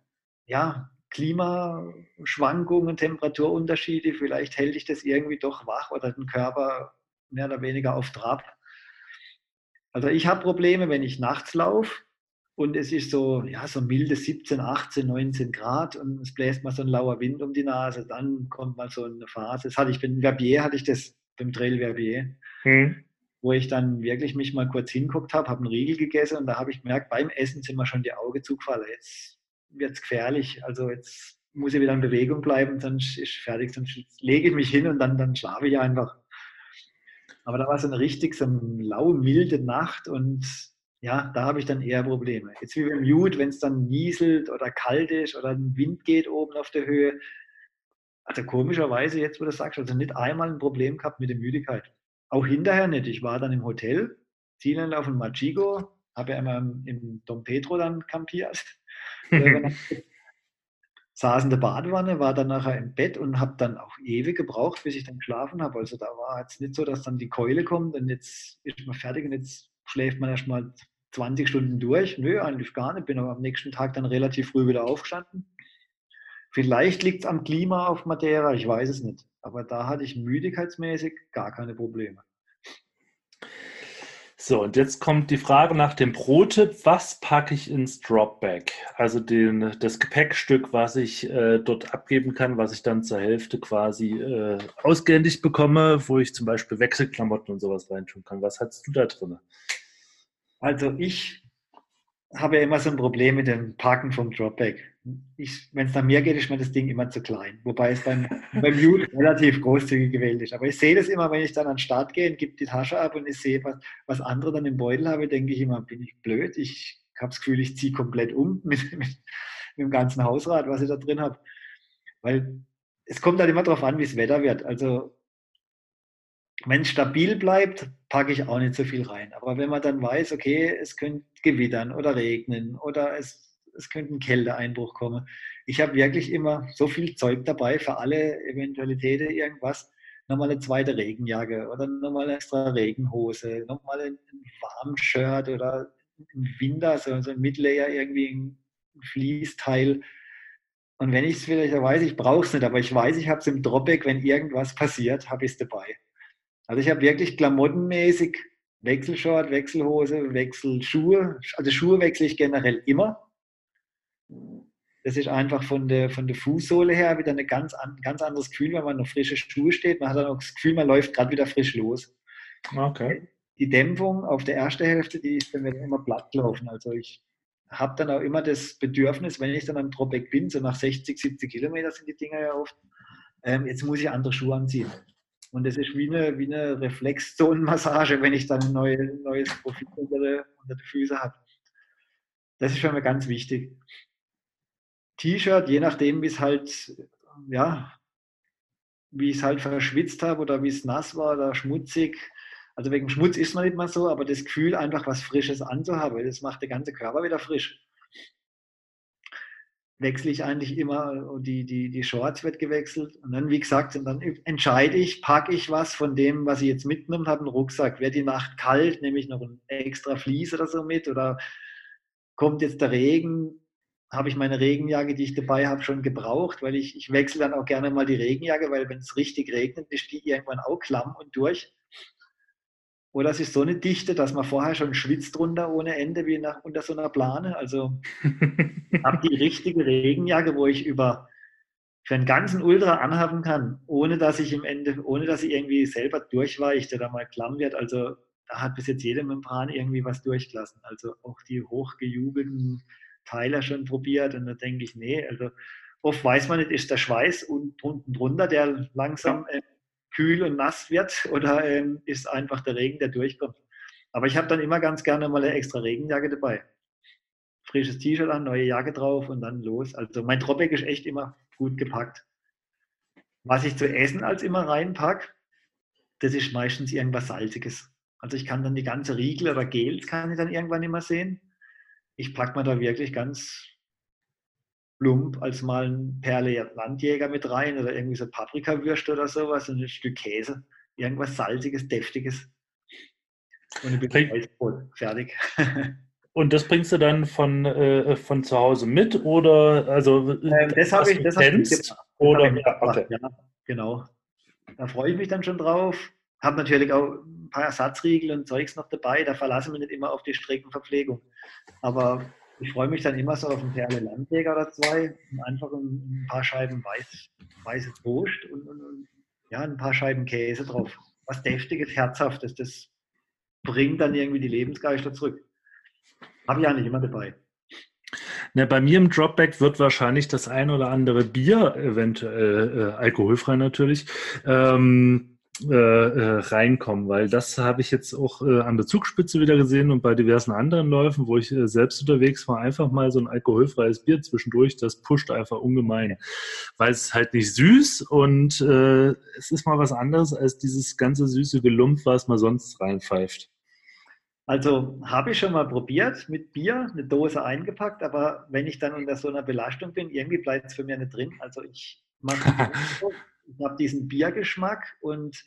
Speaker 4: Klimaschwankungen, Temperaturunterschiede. Vielleicht hält dich das irgendwie doch wach oder den Körper mehr oder weniger auf Trab. Also ich habe Probleme, wenn ich nachts laufe. Und es ist so milde 17, 18, 19 Grad und es bläst mal so ein lauer Wind um die Nase. Dann kommt mal so eine Phase. In Verbier hatte ich das beim Trail Verbier,
Speaker 3: Hm.
Speaker 4: wo ich dann wirklich mich mal kurz hinguckt habe einen Riegel gegessen und da habe ich gemerkt, beim Essen sind mir schon die Augen zugefallen. Jetzt wird es gefährlich, also jetzt muss ich wieder in Bewegung bleiben, sonst ist fertig, sonst lege ich mich hin und dann schlafe ich einfach. Aber da war so eine richtig so eine laue, milde Nacht und ja, da habe ich dann eher Probleme. Jetzt wie beim Mute, wenn es dann nieselt oder kalt ist oder ein Wind geht oben auf der Höhe. Also komischerweise, jetzt wo du das sagst, also nicht einmal ein Problem gehabt mit der Müdigkeit. Auch hinterher nicht. Ich war dann im Hotel, Zielland auf dem Machigo, habe ja immer im Dom Pedro dann kampiert. Saß in der Badewanne, war dann nachher im Bett und habe dann auch ewig gebraucht, bis ich dann geschlafen habe. Also da war jetzt nicht so, dass dann die Keule kommt und jetzt ist man fertig und jetzt schläft man erst mal 20 Stunden durch. Nö, eigentlich gar nicht. Bin aber am nächsten Tag dann relativ früh wieder aufgestanden. Vielleicht liegt es am Klima auf Madeira, ich weiß es nicht. Aber da hatte ich müdigkeitsmäßig gar keine Probleme.
Speaker 3: So, und jetzt kommt die Frage nach dem Pro-Tipp. Was packe ich ins Dropback? Also das Gepäckstück, was ich dort abgeben kann, was ich dann zur Hälfte quasi ausgehändigt bekomme, wo ich zum Beispiel Wechselklamotten und sowas reintun kann. Was hast du da drin?
Speaker 4: Also ich habe ja immer so ein Problem mit dem Packen vom Dropback. Wenn es nach mir geht, ist mir das Ding immer zu klein. Wobei es beim Mute relativ großzügig gewählt ist. Aber ich sehe das immer, wenn ich dann an den Start gehe und gebe die Tasche ab und ich sehe, was andere dann im Beutel haben, denke ich immer, bin ich blöd. Ich habe das Gefühl, ich ziehe komplett um mit dem ganzen Hausrat, was ich da drin habe. Weil es kommt halt immer darauf an, wie das Wetter wird. Also wenn es stabil bleibt, packe ich auch nicht so viel rein. Aber wenn man dann weiß, okay, es könnte gewittern oder regnen oder es könnte ein Kälteeinbruch kommen. Ich habe wirklich immer so viel Zeug dabei für alle Eventualitäten, irgendwas. Nochmal eine zweite Regenjacke oder nochmal eine extra Regenhose, nochmal ein Warmshirt oder im Winter so ein Midlayer, irgendwie ein Fließteil. Und wenn ich es vielleicht weiß, ich brauche es nicht, aber ich weiß, ich habe es im Dropback, wenn irgendwas passiert, habe ich es dabei. Also ich habe wirklich klamottenmäßig Wechselshort, Wechselhose, Wechselschuhe. Also Schuhe wechsle ich generell immer. Das ist einfach von der Fußsohle her wieder ein ganz anderes Gefühl, wenn man noch frische Schuhe steht. Man hat dann auch das Gefühl, man läuft gerade wieder frisch los.
Speaker 3: Okay.
Speaker 4: Die Dämpfung auf der ersten Hälfte, die ist dann immer platt gelaufen. Also ich habe dann auch immer das Bedürfnis, wenn ich dann am Dropback bin, so nach 60, 70 Kilometer sind die Dinger ja oft, jetzt muss ich andere Schuhe anziehen. Und das ist wie eine Reflexzonenmassage, wenn ich dann ein neues Profil unter die Füße habe. Das ist schon mal ganz wichtig. T-Shirt, je nachdem, wie ich es halt verschwitzt habe oder wie es nass war oder schmutzig. Also wegen Schmutz ist man nicht mal so, aber das Gefühl, einfach was Frisches anzuhaben, das macht den ganzen Körper wieder frisch. Wechsle ich eigentlich immer, die Shorts wird gewechselt und dann, wie gesagt, und dann entscheide ich, packe ich was von dem, was ich jetzt mitgenommen habe, einen Rucksack. Wird die Nacht kalt, nehme ich noch ein extra Vlies oder so mit oder kommt jetzt der Regen, habe ich meine Regenjacke, die ich dabei habe, schon gebraucht, weil ich wechsle dann auch gerne mal die Regenjacke, weil wenn es richtig regnet, ist die irgendwann auch klamm und durch. Oder es ist so eine Dichte, dass man vorher schon schwitzt drunter ohne Ende, wie unter so einer Plane. Also ich habe die richtige Regenjacke, wo ich für einen ganzen Ultra anhaben kann, ohne dass ich irgendwie selber durchweicht oder mal klamm wird. Also da hat bis jetzt jede Membran irgendwie was durchgelassen. Also auch die hochgejubelten Teiler schon probiert und da denke ich, nee, also oft weiß man nicht, ist der Schweiß unten drunter, der langsam kühl und nass wird oder ist einfach der Regen, der durchkommt. Aber ich habe dann immer ganz gerne mal eine extra Regenjacke dabei. Frisches T-Shirt an, neue Jacke drauf und dann los. Also mein Dropback ist echt immer gut gepackt. Was ich zu essen als immer reinpacke, das ist meistens irgendwas Salziges. Also ich kann dann die ganze Riegel oder Gels kann ich dann irgendwann immer sehen. Ich packe mir da wirklich ganz plump als mal ein Perle Landjäger mit rein oder irgendwie so Paprikawürste oder sowas und ein Stück Käse. Irgendwas Salziges, Deftiges. Und ich bin voll fertig.
Speaker 3: Und das bringst du dann von zu Hause mit oder also
Speaker 4: das habe ich
Speaker 3: oder okay.
Speaker 4: Ja, genau. Da freue ich mich dann schon drauf. Habe natürlich auch ein paar Ersatzriegel und Zeugs noch dabei. Da verlasse ich mich nicht immer auf die Streckenverpflegung. Aber ich freue mich dann immer so auf einen Perle Landjäger oder zwei und einfach ein paar Scheiben weißes Toast und ja, ein paar Scheiben Käse drauf. was Deftiges, Herzhaftes. Das bringt dann irgendwie die Lebensgeister zurück. Habe ich eigentlich immer dabei.
Speaker 3: Na, bei mir im Dropback wird wahrscheinlich das ein oder andere Bier, eventuell alkoholfrei natürlich, reinkommen, weil das habe ich jetzt auch an der Zugspitze wieder gesehen und bei diversen anderen Läufen, wo ich selbst unterwegs war, einfach mal so ein alkoholfreies Bier zwischendurch, das pusht einfach ungemein, weil es halt nicht süß und es ist mal was anderes als dieses ganze süße Gelump, was man sonst reinpfeift.
Speaker 4: Also habe ich schon mal probiert mit Bier, eine Dose eingepackt, aber wenn ich dann unter so einer Belastung bin, irgendwie bleibt es für mich nicht drin. Also ich habe diesen Biergeschmack und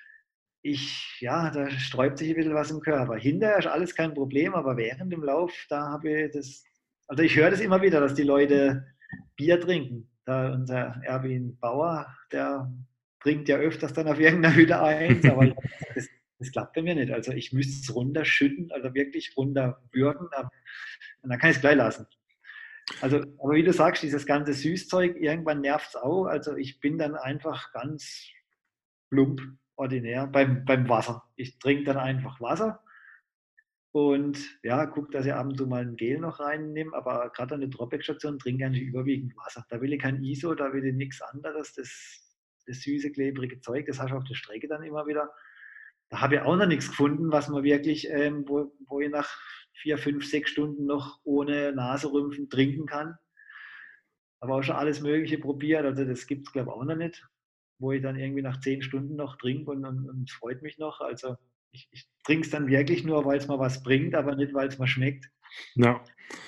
Speaker 4: da sträubt sich ein bisschen was im Körper. Hinterher ist alles kein Problem, aber während dem Lauf, da habe ich das, also ich höre das immer wieder, dass die Leute Bier trinken. Da unser Erwin Bauer, der trinkt ja öfters dann auf irgendeiner Hütte eins, aber das klappt bei mir nicht. Also ich müsste es runterschütten, also wirklich runterwürgen und dann kann ich es gleich lassen. Also, aber wie du sagst, dieses ganze Süßzeug, irgendwann nervt es auch. Also ich bin dann einfach ganz plump, ordinär beim Wasser. Ich trinke dann einfach Wasser und ja, gucke, dass ich ab und zu mal ein Gel noch reinnehme, aber gerade an der Dropback-Station trinke ich eigentlich überwiegend Wasser. Da will ich kein ISO, da will ich nichts anderes. Das süße, klebrige Zeug, das hast du auf der Strecke dann immer wieder. Da habe ich auch noch nichts gefunden, was man wirklich, wo ich nach 4, 5, 6 Stunden noch ohne Naserümpfen trinken kann. Aber auch schon alles Mögliche probiert, also das gibt es, glaube ich, auch noch nicht, wo ich dann irgendwie nach 10 Stunden noch trinke und es freut mich noch. Also ich trinke es dann wirklich nur, weil es mir was bringt, aber nicht, weil es mir schmeckt.
Speaker 3: Ja.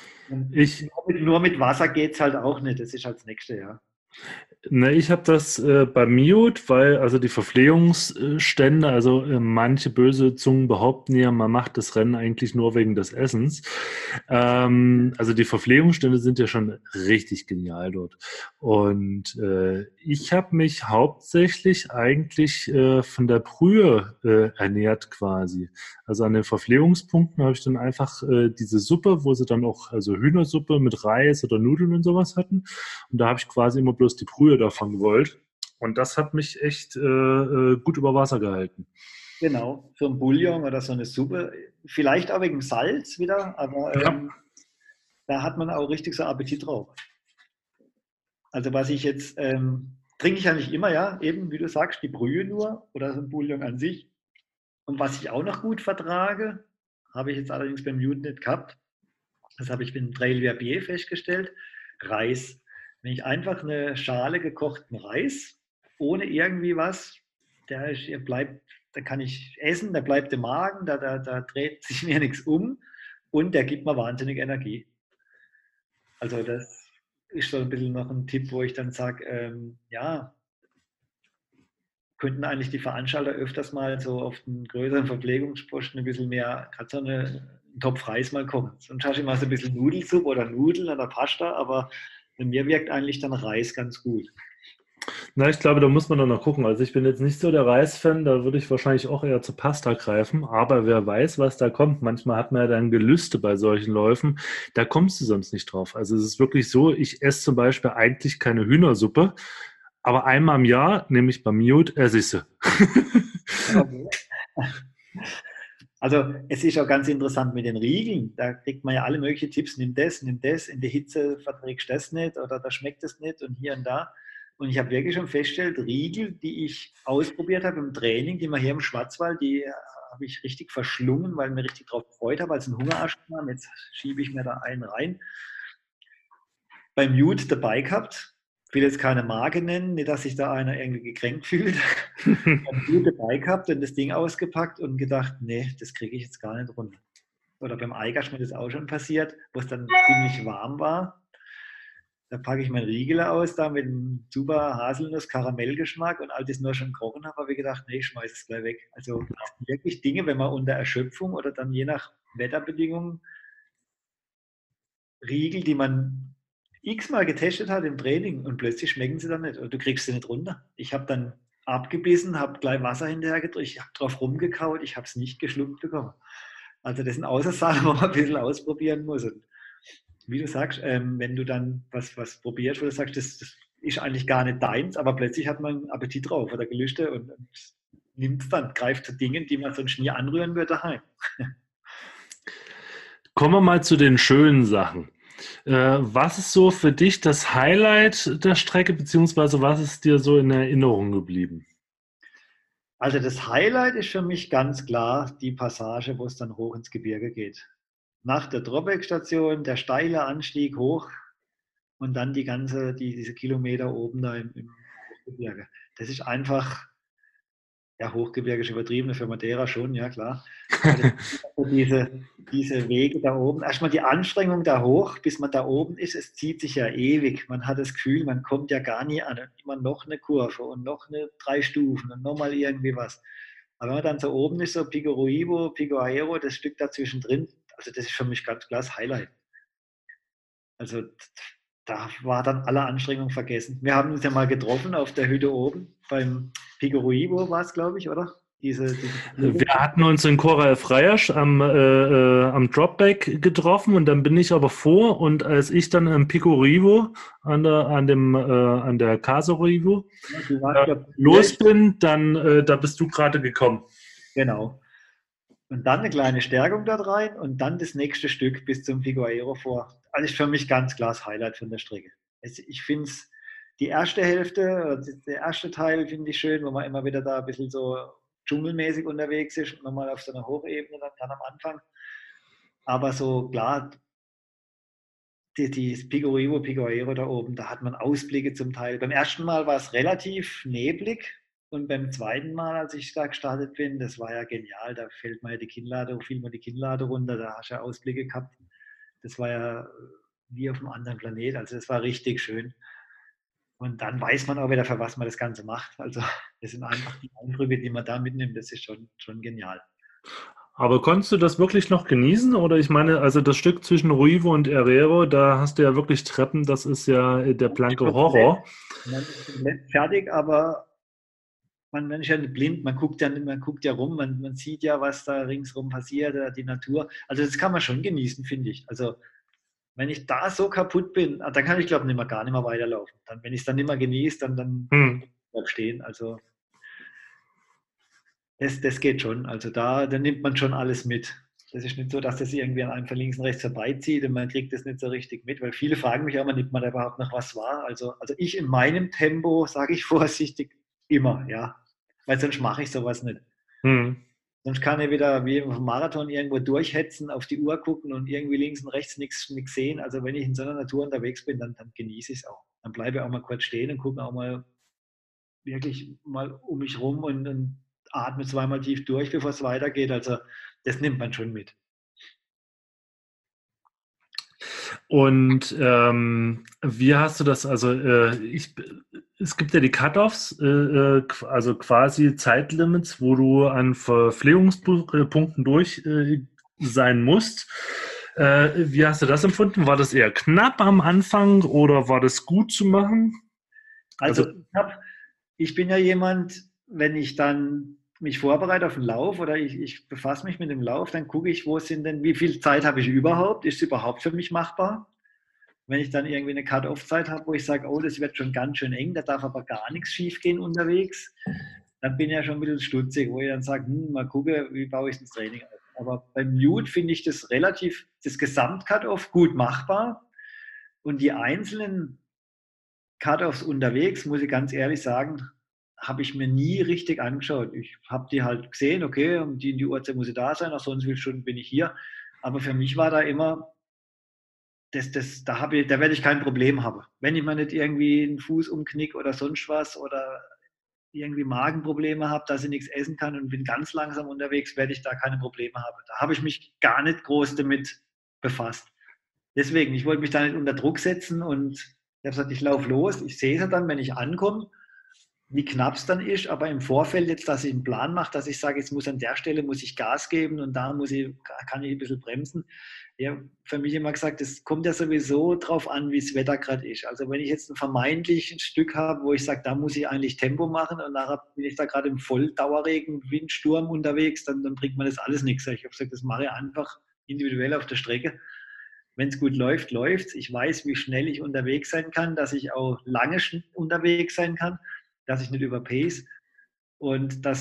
Speaker 4: Nur mit Wasser geht es halt auch nicht, das ist halt das Nächste, ja.
Speaker 3: Ne, ich habe das bei Miot, weil also die Verpflegungsstände, also manche böse Zungen behaupten ja, man macht das Rennen eigentlich nur wegen des Essens. Also die Verpflegungsstände sind ja schon richtig genial dort. Und ich habe mich hauptsächlich eigentlich von der Brühe ernährt quasi. Also an den Verpflegungspunkten habe ich dann einfach diese Suppe, wo sie dann auch also Hühnersuppe mit Reis oder Nudeln und sowas hatten. Und da habe ich quasi immer bloß die Brühe davon gewollt. Und das hat mich echt gut über Wasser gehalten.
Speaker 4: Genau, so ein Bouillon oder so eine Suppe. Vielleicht auch wegen Salz wieder, aber da hat man auch richtig so Appetit drauf. Also was ich jetzt, trinke ich eigentlich immer, ja, eben wie du sagst, die Brühe nur oder so ein Bouillon an sich. Und was ich auch noch gut vertrage, habe ich jetzt allerdings beim Mute nicht gehabt, das habe ich mit dem Trail Verbier festgestellt, Reis. Wenn ich einfach eine Schale gekochten Reis, ohne irgendwie was, da kann ich essen, da bleibt im Magen, da dreht sich mir nichts um und der gibt mir wahnsinnig Energie. Also das ist so ein bisschen noch ein Tipp, wo ich dann sage, könnten eigentlich die Veranstalter öfters mal so auf den größeren Verpflegungsposten ein bisschen mehr, gerade so einen Topf Reis mal kochen. Sonst hast du immer so ein bisschen Nudelsuppe oder Nudeln oder Pasta, aber bei mir wirkt eigentlich dann Reis ganz gut.
Speaker 3: Na, ich glaube, da muss man doch noch gucken. Also ich bin jetzt nicht so der Reis-Fan, da würde ich wahrscheinlich auch eher zur Pasta greifen, aber wer weiß, was da kommt. Manchmal hat man ja dann Gelüste bei solchen Läufen, da kommst du sonst nicht drauf. Also es ist wirklich so, ich esse zum Beispiel eigentlich keine Hühnersuppe, aber einmal im Jahr, nämlich beim Mute, esse ich sie.
Speaker 4: Okay. Also es ist auch ganz interessant mit den Riegeln. Da kriegt man ja alle möglichen Tipps. Nimm das, in der Hitze verträgst du das nicht oder da schmeckt es nicht und hier und da. Und ich habe wirklich schon festgestellt, Riegel, die ich ausprobiert habe im Training, die man hier im Schwarzwald, die habe ich richtig verschlungen, weil ich mir richtig drauf gefreut habe, als ein Hungerarsch kam. Jetzt schiebe ich mir da einen rein. Beim Mute dabei gehabt. Ich will jetzt keine Marke nennen, nicht, dass sich da einer irgendwie gekränkt fühlt. Beim Mute dabei gehabt und das Ding ausgepackt und gedacht, nee, das kriege ich jetzt gar nicht runter. Oder beim Eiger ist mir das auch schon passiert, wo es dann ziemlich warm war. Da packe ich meinen Riegel aus, da mit einem super Haselnuss-Karamellgeschmack und als ich es nur schon gerochen habe, habe ich gedacht, nee, ich schmeiße es gleich weg. Also wirklich Dinge, wenn man unter Erschöpfung oder dann je nach Wetterbedingungen Riegel, die man x-mal getestet hat im Training und plötzlich schmecken sie dann nicht und du kriegst sie nicht runter. Ich habe dann abgebissen, habe gleich Wasser hinterher gedrückt, ich habe drauf rumgekaut, ich habe es nicht geschluckt bekommen. Also das sind Außersachen, wo man ein bisschen ausprobieren muss. Und wie du sagst, wenn du dann was probierst, wo du sagst, das ist eigentlich gar nicht deins, aber plötzlich hat man Appetit drauf oder Gelüste und nimmt es dann, greift zu Dingen, die man sonst nie anrühren würde daheim.
Speaker 3: Kommen wir mal zu den schönen Sachen. Was ist so für dich das Highlight der Strecke, beziehungsweise was ist dir so in Erinnerung geblieben?
Speaker 4: Also das Highlight ist für mich ganz klar die Passage, wo es dann hoch ins Gebirge geht. Nach der Dropback-Station, der steile Anstieg hoch und dann diese Kilometer oben da im Hochgebirge. Das ist einfach, ja, Hochgebirge ist übertrieben, für Madeira schon, ja klar. Aber diese Wege da oben, erstmal die Anstrengung da hoch, bis man da oben ist, es zieht sich ja ewig. Man hat das Gefühl, man kommt ja gar nie an. Immer noch eine Kurve und noch 3 Stufen und nochmal irgendwie was. Aber wenn man dann so oben ist, so Pico Ruivo, Pico Aero, das Stück dazwischen drin, also das ist für mich ganz klar das Highlight. Also da war dann alle Anstrengung vergessen. Wir haben uns ja mal getroffen auf der Hütte oben, beim Pico Ruivo war es, glaube ich, oder?
Speaker 3: Wir hatten uns in Coral Freiasch am Dropback getroffen und dann bin ich aber vor und als ich dann am Pico Ruivo an der Casa Ruivo los bin, dann da bist du gerade gekommen.
Speaker 4: Genau. Und dann eine kleine Stärkung dort rein und dann das nächste Stück bis zum Pico Aero vor. Also ist für mich ganz klar das Highlight von der Strecke. Ich finde es, die erste Hälfte, der erste Teil finde ich schön, wo man immer wieder da ein bisschen so dschungelmäßig unterwegs ist, nochmal auf so einer Hochebene dann am Anfang. Aber so klar, die Pico Ruivo, Pico Aero da oben, da hat man Ausblicke zum Teil. Beim ersten Mal war es relativ neblig und beim zweiten Mal, als ich da gestartet bin, das war ja genial, da fiel man die Kinnlade runter, da hast du ja Ausblicke gehabt. Das war ja wie auf einem anderen Planet, also das war richtig schön. Und dann weiß man auch wieder, für was man das Ganze macht. Also das sind einfach die Eindrücke, die man da mitnimmt, das ist schon genial.
Speaker 3: Aber konntest du das wirklich noch genießen? Oder ich meine, also das Stück zwischen Ruivo und Herrero, da hast du ja wirklich Treppen, das ist ja der blanke Horror.
Speaker 4: Man ist komplett fertig, aber man ist ja nicht blind, man guckt ja rum, man sieht ja, was da ringsrum passiert, die Natur. Also das kann man schon genießen, finde ich. Also wenn ich da so kaputt bin, dann kann ich, glaube ich, gar nicht mehr weiterlaufen. Dann, wenn ich es dann nicht mehr genieße, dann bleib stehen. Also das geht schon. Also da nimmt man schon alles mit. Das ist nicht so, dass das irgendwie an einem von links und rechts vorbeizieht und man kriegt das nicht so richtig mit, weil viele fragen mich auch immer, nimmt man da überhaupt noch was wahr? Also ich in meinem Tempo, sage ich vorsichtig, immer, ja. Weil sonst mache ich sowas nicht. Sonst kann ich wieder wie im Marathon irgendwo durchhetzen, auf die Uhr gucken und irgendwie links und rechts nichts sehen. Also wenn ich in so einer Natur unterwegs bin, dann genieße ich es auch. Dann bleibe ich auch mal kurz stehen und gucke auch mal wirklich mal um mich rum und atme zweimal tief durch, bevor es weitergeht. Also das nimmt man schon mit.
Speaker 3: Und wie hast du das, also es gibt ja die Cut-Offs, also quasi Zeitlimits, wo du an Verpflegungspunkten durch sein musst. Wie hast du das empfunden? War das eher knapp am Anfang oder war das gut zu machen?
Speaker 4: Also ich bin ja jemand, wenn ich dann mich vorbereite auf den Lauf oder ich befasse mich mit dem Lauf, dann gucke ich, wie viel Zeit habe ich überhaupt? Ist es überhaupt für mich machbar? Wenn ich dann irgendwie eine Cut-Off-Zeit habe, wo ich sage, oh, das wird schon ganz schön eng, da darf aber gar nichts schief gehen unterwegs, dann bin ich ja schon ein bisschen stutzig, wo ich dann sage, mal gucke, wie baue ich das Training auf. Aber beim Mute finde ich das Gesamt-Cut-Off gut machbar und die einzelnen Cut-Offs unterwegs, muss ich ganz ehrlich sagen, habe ich mir nie richtig angeschaut. Ich habe die halt gesehen, okay, um die Uhrzeit muss ich da sein, nach so und so vielen Stunden bin ich hier. Aber für mich war da immer, da werde ich kein Problem haben. Wenn ich mal nicht irgendwie einen Fuß umknick oder sonst was oder irgendwie Magenprobleme habe, dass ich nichts essen kann und bin ganz langsam unterwegs, werde ich da keine Probleme haben. Da habe ich mich gar nicht groß damit befasst. Deswegen, ich wollte mich da nicht unter Druck setzen und ich habe gesagt, ich laufe los, ich sehe es dann, wenn ich ankomme, wie knapp es dann ist, aber im Vorfeld jetzt, dass ich einen Plan mache, dass ich sage, jetzt muss an der Stelle muss ich Gas geben und da kann ich ein bisschen bremsen. Ja, für mich immer gesagt, es kommt ja sowieso drauf an, wie das Wetter gerade ist. Also wenn ich jetzt ein vermeintliches Stück habe, wo ich sage, da muss ich eigentlich Tempo machen und nachher bin ich da gerade im Volldauerregen, Windsturm unterwegs, dann bringt man das alles nichts. Ich habe gesagt, das mache ich einfach individuell auf der Strecke. Wenn es gut läuft, läuft es. Ich weiß, wie schnell ich unterwegs sein kann, dass ich auch lange unterwegs sein kann, dass ich nicht überpace und dass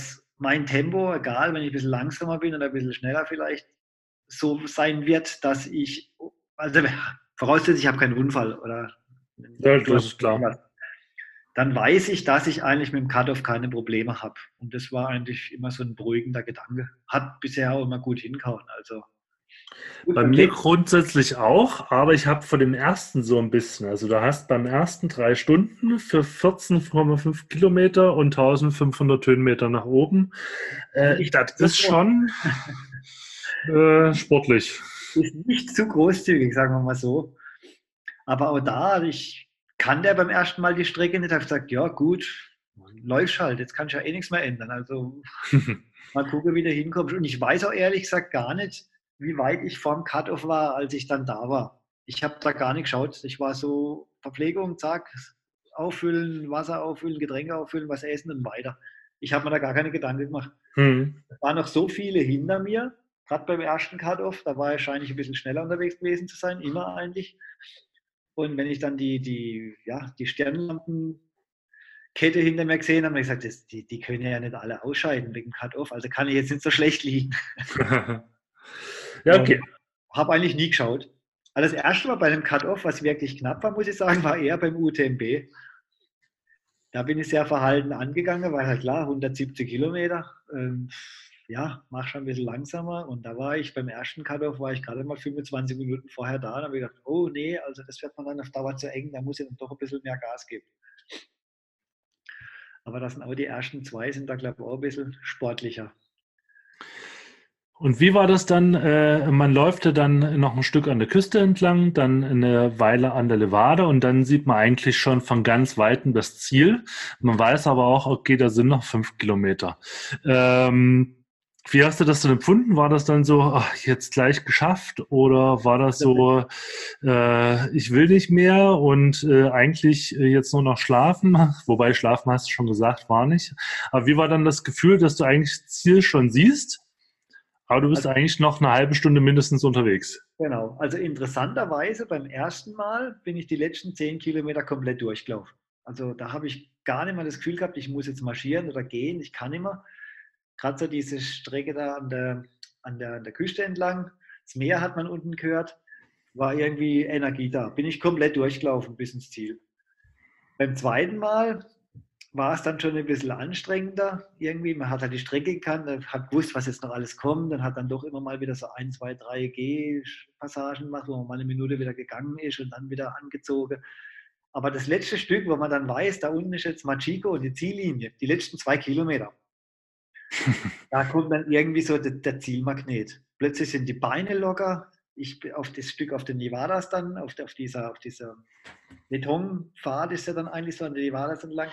Speaker 4: mein Tempo, egal, wenn ich ein bisschen langsamer bin oder ein bisschen schneller vielleicht, so sein wird, dass ich, also vorausgesetzt, ich habe keinen Unfall oder
Speaker 3: Ja, das ist klar.
Speaker 4: dann weiß ich, dass ich eigentlich mit dem Cut-Off keine Probleme habe. Und das war eigentlich immer so ein beruhigender Gedanke. Hat bisher auch immer gut hingehauen. Also gut,
Speaker 3: Bei mir grundsätzlich auch, aber ich habe vor dem ersten so ein bisschen. Also du hast beim ersten 3 Stunden für 14,5 Kilometer und 1500 Höhenmeter nach oben. Das ist schon sportlich.
Speaker 4: Ist nicht zu großzügig, sagen wir mal so. Aber auch da, ich kannte ja beim ersten Mal die Strecke nicht, habe gesagt, ja gut, läufst halt, jetzt kann ich ja eh nichts mehr ändern. Also mal gucken, wie du hinkommst. Und ich weiß auch ehrlich gesagt gar nicht, wie weit ich vorm Cut-Off war, als ich dann da war. Ich habe da gar nicht geschaut. Ich war so, Verpflegung, zack, auffüllen, Wasser auffüllen, Getränke auffüllen, was essen und weiter. Ich habe mir da gar keine Gedanken gemacht. Es waren noch so viele hinter mir, gerade beim ersten Cut-Off, da war ich wahrscheinlich ein bisschen schneller unterwegs gewesen zu sein, immer eigentlich. Und wenn ich dann die Sternlampenkette hinter mir gesehen habe, habe ich gesagt, die können ja nicht alle ausscheiden wegen Cut-Off, also kann ich jetzt nicht so schlecht liegen.
Speaker 3: Ja, okay.
Speaker 4: Habe eigentlich nie geschaut. Also das erste Mal bei dem Cut-Off, was wirklich knapp war, muss ich sagen, war eher beim UTMB. Da bin ich sehr verhalten angegangen, weil halt klar, 170 Kilometer, mach schon ein bisschen langsamer. Und da war ich beim ersten Cut-Off, war ich gerade mal 25 Minuten vorher da und habe gedacht, oh nee, also das wird man dann auf Dauer zu eng, da muss ich dann doch ein bisschen mehr Gas geben. Aber das sind auch die ersten 2, sind da glaube ich auch ein bisschen sportlicher.
Speaker 3: Und wie war das dann? Man läuft ja dann noch ein Stück an der Küste entlang, dann eine Weile an der Levade und dann sieht man eigentlich schon von ganz Weitem das Ziel. Man weiß aber auch, okay, da sind noch 5 Kilometer. Wie hast du das dann empfunden? War das dann so, ach, jetzt gleich geschafft? Oder war das so, ich will nicht mehr und eigentlich jetzt nur noch schlafen? Wobei schlafen, hast du schon gesagt, war nicht. Aber wie war dann das Gefühl, dass du eigentlich das Ziel schon siehst? Aber du bist eigentlich noch eine halbe Stunde mindestens unterwegs.
Speaker 4: Genau. Also interessanterweise beim ersten Mal bin ich die letzten 10 Kilometer komplett durchgelaufen. Also da habe ich gar nicht mehr das Gefühl gehabt, ich muss jetzt marschieren oder gehen. Ich kann nicht mehr. Gerade so diese Strecke da an der Küste entlang. Das Meer hat man unten gehört. War irgendwie Energie da. Bin ich komplett durchgelaufen bis ins Ziel. Beim zweiten Mal war es dann schon ein bisschen anstrengender. Irgendwie, man hat halt die Strecke gekannt, hat gewusst, was jetzt noch alles kommt, dann hat dann doch immer mal wieder so 1, 2, 3 G-Passagen gemacht, wo man mal eine Minute wieder gegangen ist und dann wieder angezogen. Aber das letzte Stück, wo man dann weiß, da unten ist jetzt Machico und die Ziellinie, die letzten 2 Kilometer, da kommt dann irgendwie so der Zielmagnet. Plötzlich sind die Beine locker. Ich bin auf das Stück auf den Nevadas dann, auf dieser Betonpfad ist ja dann eigentlich so an den Nevadas entlang.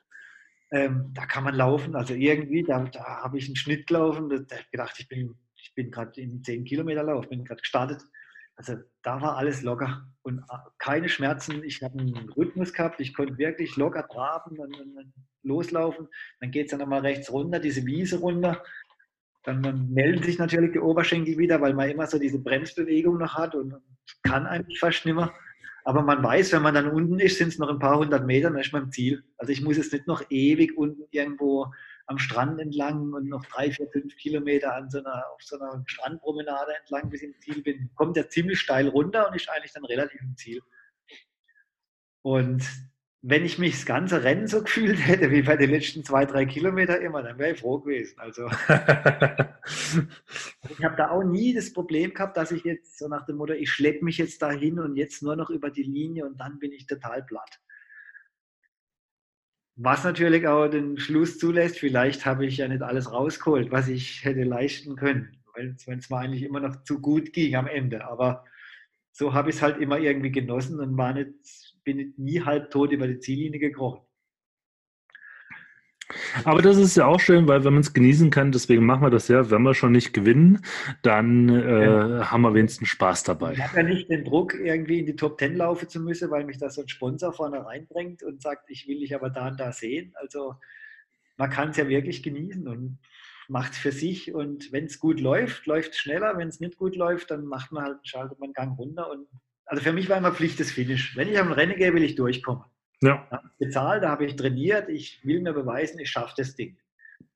Speaker 4: Da kann man laufen, also irgendwie, da habe ich einen Schnitt gelaufen, da habe ich gedacht, ich bin gerade in 10 Kilometer Lauf, bin gerade gestartet. Also da war alles locker und keine Schmerzen. Ich habe einen Rhythmus gehabt, ich konnte wirklich locker traben und loslaufen. Dann geht es dann nochmal rechts runter, diese Wiese runter. Dann melden sich natürlich die Oberschenkel wieder, weil man immer so diese Bremsbewegung noch hat und kann eigentlich fast nicht mehr. Aber man weiß, wenn man dann unten ist, sind es noch ein paar 100 Meter, dann ist man im Ziel. Also ich muss jetzt nicht noch ewig unten irgendwo am Strand entlang und noch 3, 4, 5 Kilometer auf so einer Strandpromenade entlang, bis ich im Ziel bin. Kommt ja ziemlich steil runter und ist eigentlich dann relativ im Ziel. Und wenn ich mich das ganze Rennen so gefühlt hätte, wie bei den letzten 2, 3 Kilometer immer, dann wäre ich froh gewesen. Also ich habe da auch nie das Problem gehabt, dass ich jetzt so nach dem Motto, ich schleppe mich jetzt dahin und jetzt nur noch über die Linie und dann bin ich total platt. Was natürlich auch den Schluss zulässt, vielleicht habe ich ja nicht alles rausgeholt, was ich hätte leisten können, weil es mir eigentlich immer noch zu gut ging am Ende. Aber so habe ich es halt immer irgendwie genossen und bin nie halbtot über die Ziellinie gekrochen.
Speaker 3: Aber das ist ja auch schön, weil wenn man es genießen kann, deswegen machen wir das ja, wenn wir schon nicht gewinnen, dann haben wir wenigstens Spaß dabei.
Speaker 4: Ich habe ja nicht den Druck, irgendwie in die Top 10 laufen zu müssen, weil mich da so ein Sponsor vorne reinbringt und sagt, ich will dich aber da und da sehen. Also man kann es ja wirklich genießen und macht es für sich. Und wenn es gut läuft, läuft es schneller. Wenn es nicht gut läuft, dann schaltet man einen Gang runter. Und also für mich war immer Pflicht das Finish. Wenn ich am Rennen gehe, will ich durchkommen.
Speaker 3: Ja.
Speaker 4: Da habe ich bezahlt, da habe ich trainiert. Ich will mir beweisen, ich schaffe das Ding.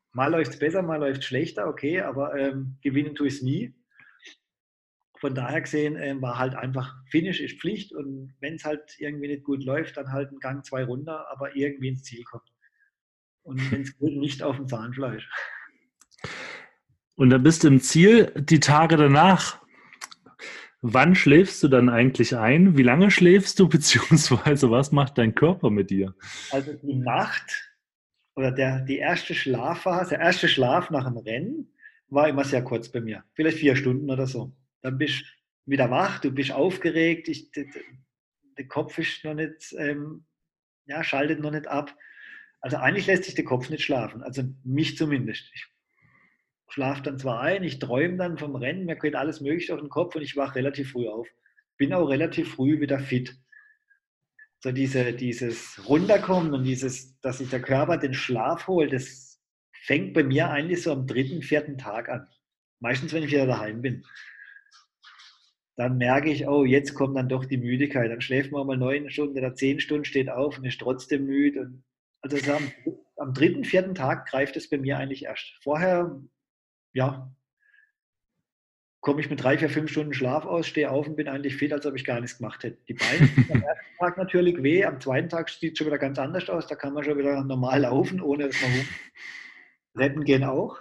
Speaker 4: Mal läuft es besser, mal läuft es schlechter, okay, aber gewinnen tue ich es nie. Von daher gesehen war halt einfach, Finish ist Pflicht und wenn es halt irgendwie nicht gut läuft, dann halt einen Gang 2 runter, aber irgendwie ins Ziel kommt. Und wenn es geht, nicht auf dem Zahnfleisch.
Speaker 3: Und dann bist du im Ziel die Tage danach. Wann schläfst du dann eigentlich ein? Wie lange schläfst du, beziehungsweise was macht dein Körper mit dir?
Speaker 4: Also die Nacht oder die erste Schlafphase, der erste Schlaf nach dem Rennen war immer sehr kurz bei mir. Vielleicht 4 Stunden oder so. Dann bist du wieder wach, du bist aufgeregt, der Kopf ist noch nicht, schaltet noch nicht ab. Also eigentlich lässt sich der Kopf nicht schlafen, also mich zumindest. Ich schlafe dann zwar ein, ich träume dann vom Rennen, mir geht alles Mögliche auf den Kopf und ich wache relativ früh auf. Bin auch relativ früh wieder fit. So dieses Runterkommen und dass sich der Körper den Schlaf holt, das fängt bei mir eigentlich so am 3., 4. Tag an. Meistens, wenn ich wieder daheim bin. Dann merke ich, oh, jetzt kommt dann doch die Müdigkeit. Dann schläft man mal 9 Stunden oder 10 Stunden, steht auf und ist trotzdem müde. Und also so am 3., 4. Tag greift es bei mir eigentlich erst. Vorher, ja, komme ich mit 3, 4, 5 Stunden Schlaf aus, stehe auf und bin eigentlich fit, als ob ich gar nichts gemacht hätte. Die Beine tun am ersten Tag natürlich weh, am 2. Tag sieht es schon wieder ganz anders aus. Da kann man schon wieder normal laufen, ohne dass man retten gehen auch.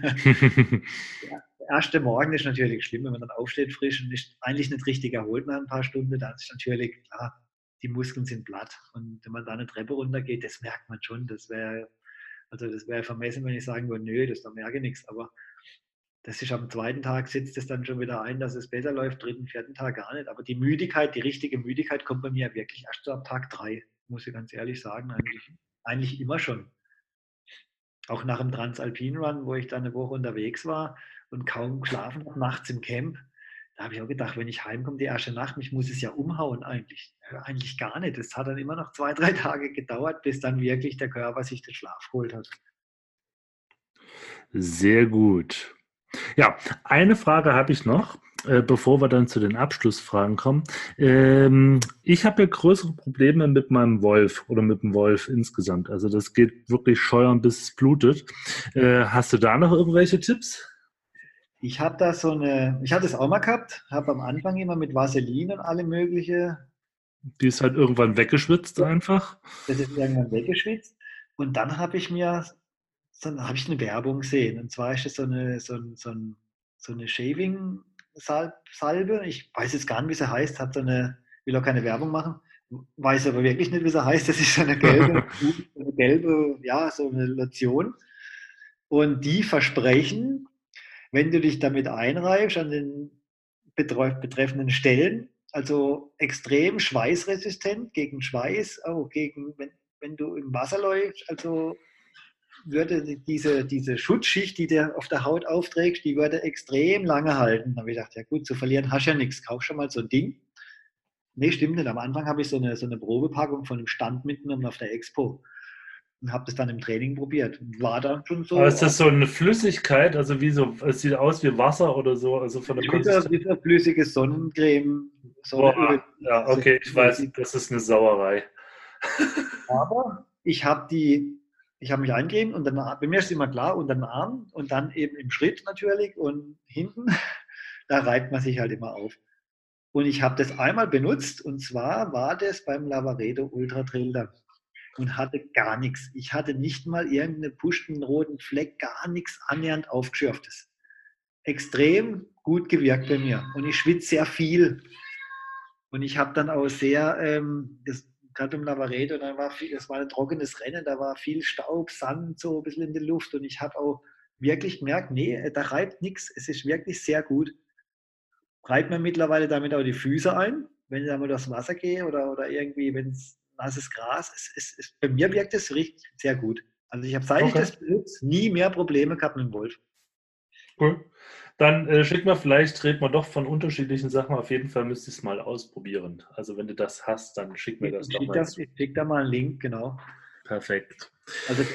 Speaker 4: Der erste Morgen ist natürlich schlimm, wenn man dann aufsteht frisch und ist eigentlich nicht richtig erholt nach ein paar Stunden. Dann ist natürlich klar, die Muskeln sind platt. Und wenn man da eine Treppe runtergeht, das merkt man schon. Das wäre vermessen, wenn ich sagen würde, nö, da merke ich nichts. Aber das ist am 2. Tag setzt es dann schon wieder ein, dass es besser läuft, 3., 4. Tag gar nicht. Aber die Müdigkeit, die richtige Müdigkeit kommt bei mir wirklich erst so ab Tag 3, muss ich ganz ehrlich sagen, eigentlich immer schon. Auch nach dem Transalpin Run, wo ich dann eine Woche unterwegs war und kaum geschlafen habe, nachts im Camp, da habe ich auch gedacht, wenn ich heimkomme die erste Nacht, mich muss es ja umhauen eigentlich. Ja, eigentlich gar nicht. Es hat dann immer noch 2, 3 Tage gedauert, bis dann wirklich der Körper sich den Schlaf geholt hat.
Speaker 3: Sehr gut. Ja, eine Frage habe ich noch, bevor wir dann zu den Abschlussfragen kommen. Ich habe ja größere Probleme mit meinem Wolf oder mit dem Wolf insgesamt. Also das geht wirklich scheuern, bis es blutet. Hast du da noch irgendwelche Tipps?
Speaker 4: Ich hatte es auch mal gehabt, habe am Anfang immer mit Vaseline und alle mögliche.
Speaker 3: Die ist halt irgendwann weggeschwitzt einfach.
Speaker 4: Das ist irgendwann weggeschwitzt. Und dann habe ich eine Werbung gesehen. Und zwar ist das so eine Shaving-Salbe. Ich weiß jetzt gar nicht, wie sie heißt. Will auch keine Werbung machen. Weiß aber wirklich nicht, wie sie heißt. Das ist so eine gelbe, so eine Lotion. Und die versprechen, wenn du dich damit einreibst an den betreffenden Stellen, also extrem schweißresistent gegen Schweiß, wenn du im Wasser läufst, also würde diese Schutzschicht, die du auf der Haut aufträgst, die würde extrem lange halten. Da habe ich gedacht, ja gut, zu verlieren hast du ja nichts, kauf schon mal so ein Ding. Nee, stimmt nicht. Am Anfang habe ich so eine Probepackung von einem Stand mitgenommen auf der Expo und habe das dann im Training probiert. War dann schon so.
Speaker 3: Aber ist das so eine Flüssigkeit, also es sieht aus wie Wasser oder so, also von der
Speaker 4: Konsistenz? Wie so flüssige Sonnencreme.
Speaker 3: Sonnenöl. Ja, okay, ich weiß, das ist eine Sauerei.
Speaker 4: Aber ich habe mich eingegeben und dann, bei mir ist es immer klar, unter den Arm und dann eben im Schritt natürlich und hinten, da reibt man sich halt immer auf. Und ich habe das einmal benutzt und zwar war das beim Lavaredo Ultra Trail da und hatte gar nichts. Ich hatte nicht mal irgendeinen puschten roten Fleck, gar nichts annähernd aufgeschürftes. Extrem gut gewirkt bei mir und ich schwitze sehr viel. Und ich habe dann auch sehr, gerade im Lavaredo, das war ein trockenes Rennen, da war viel Staub, Sand so ein bisschen in der Luft und ich habe auch wirklich gemerkt, nee, da reibt nichts, es ist wirklich sehr gut. Reibt mir mittlerweile damit auch die Füße ein, wenn ich da mal durchs Wasser gehe oder irgendwie, wenn es nasses Gras, bei mir wirkt es richtig sehr gut. Also ich habe, seit ich das benutze, nie mehr Probleme gehabt mit dem Wolf.
Speaker 3: Cool. Dann reden wir doch von unterschiedlichen Sachen. Auf jeden Fall müsst ihr es mal ausprobieren. Also wenn du das hast, dann schick mir das doch mal.
Speaker 4: Ich schicke da mal einen Link, genau.
Speaker 3: Perfekt.
Speaker 4: Also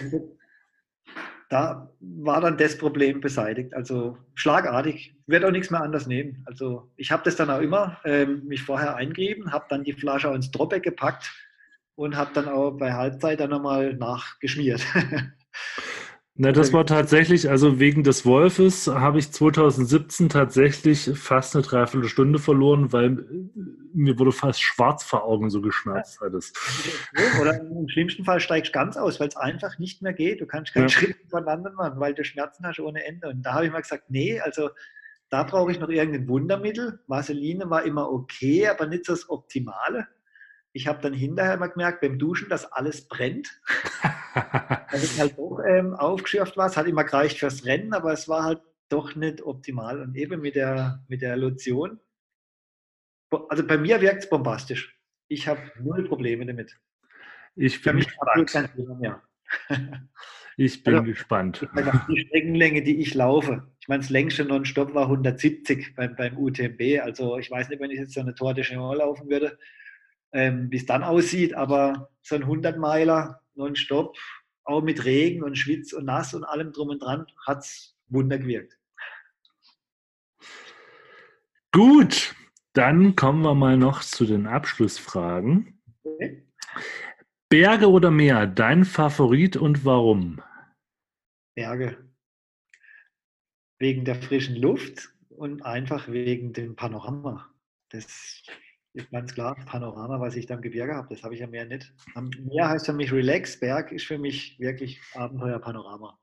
Speaker 4: da war dann das Problem beseitigt. Also schlagartig. Ich werde auch nichts mehr anders nehmen. Also ich habe das dann auch immer mich vorher eingerieben, habe dann die Flasche auch ins Dropback gepackt und habe dann auch bei Halbzeit dann nochmal nachgeschmiert.
Speaker 3: Na, das war tatsächlich, also wegen des Wolfes habe ich 2017 tatsächlich fast eine Dreiviertelstunde verloren, weil mir wurde fast schwarz vor Augen, so geschmerzt hat es.
Speaker 4: Oder im schlimmsten Fall steigst du ganz aus, weil es einfach nicht mehr geht. Du kannst keinen Schritt voneinander machen, weil du Schmerzen hast ohne Ende. Und da habe ich mal gesagt, nee, also da brauche ich noch irgendein Wundermittel. Vaseline war immer okay, aber nicht so das Optimale. Ich habe dann hinterher mal gemerkt, beim Duschen, dass alles brennt. Dass es halt doch aufgeschürft war. Es hat immer gereicht fürs Rennen, aber es war halt doch nicht optimal. Und eben mit der Lotion, also bei mir wirkt es bombastisch. Ich habe null Probleme damit.
Speaker 3: Ich bin gespannt. Ich bin gespannt.
Speaker 4: Ich meine, die Streckenlänge, die ich laufe, ich meine, das längste Nonstop war 170 beim UTMB. Also ich weiß nicht, wenn ich jetzt so eine Tour de Géant laufen würde, wie es dann aussieht, aber so ein 100-Meiler nonstop, auch mit Regen und Schwitz und Nass und allem drum und dran, hat es Wunder gewirkt.
Speaker 3: Gut, dann kommen wir mal noch zu den Abschlussfragen.
Speaker 4: Okay.
Speaker 3: Berge oder Meer, dein Favorit und warum?
Speaker 4: Berge. Wegen der frischen Luft und einfach wegen dem Panorama. Das ist ganz klar, Panorama, was ich da im Gebirge habe, das habe ich am Meer nicht. Am Meer heißt für mich Relax, Berg ist für mich wirklich Abenteuer-Panorama.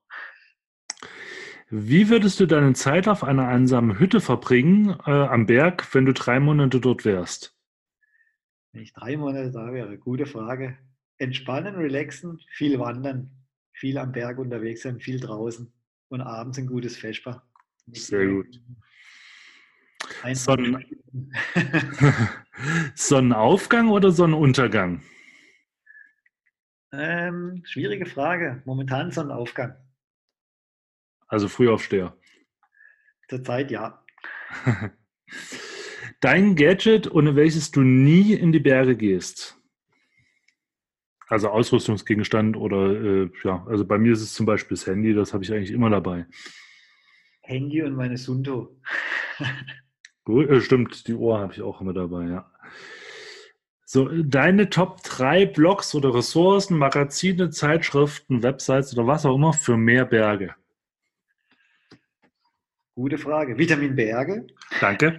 Speaker 3: Wie würdest du deine Zeit auf einer einsamen Hütte verbringen am Berg, wenn du 3 Monate dort wärst?
Speaker 4: Wenn ich 3 Monate da wäre, gute Frage. Entspannen, relaxen, viel wandern, viel am Berg unterwegs sein, viel draußen und abends ein gutes Vesper.
Speaker 3: Sehr gut. Sonnenaufgang oder Sonnenuntergang?
Speaker 4: Schwierige Frage. Momentan Sonnenaufgang.
Speaker 3: Also Frühaufsteher.
Speaker 4: Zurzeit ja.
Speaker 3: Dein Gadget, ohne welches du nie in die Berge gehst? Also Ausrüstungsgegenstand oder also bei mir ist es zum Beispiel das Handy, das habe ich eigentlich immer dabei.
Speaker 4: Handy und meine Suunto.
Speaker 3: Gut, stimmt, die Uhr habe ich auch immer dabei, ja. So, deine Top 3 Blogs oder Ressourcen, Magazine, Zeitschriften, Websites oder was auch immer für mehr Berge?
Speaker 4: Gute Frage. Vitamin Berge.
Speaker 3: Danke.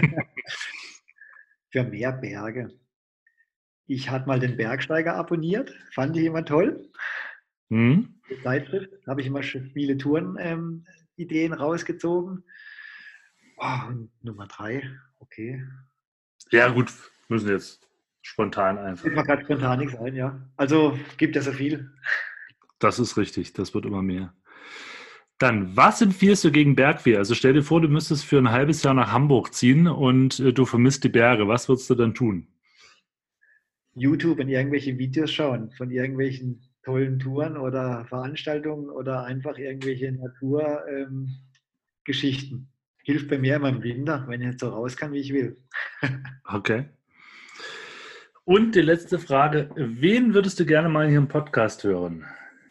Speaker 4: Für mehr Berge. Ich hatte mal den Bergsteiger abonniert, fand ich immer toll. Die Zeitschrift, habe ich immer viele Touren-Ideen rausgezogen. Und Nummer 3, okay.
Speaker 3: Ja gut, müssen jetzt spontan einfach.
Speaker 4: Fällt mir gerade spontan nichts ein, ja. Also gibt ja so viel.
Speaker 3: Das ist richtig, das wird immer mehr. Dann, was empfiehlst du gegen Bergweh? Also stell dir vor, du müsstest für ein halbes Jahr nach Hamburg ziehen und du vermisst die Berge. Was würdest du dann tun?
Speaker 4: YouTube und irgendwelche Videos schauen von irgendwelchen tollen Touren oder Veranstaltungen oder einfach irgendwelche Naturgeschichten. Hilft bei mir immer im Winter, wenn ich nicht so raus kann, wie ich will.
Speaker 3: Okay. Und die letzte Frage. Wen würdest du gerne mal hier im Podcast hören?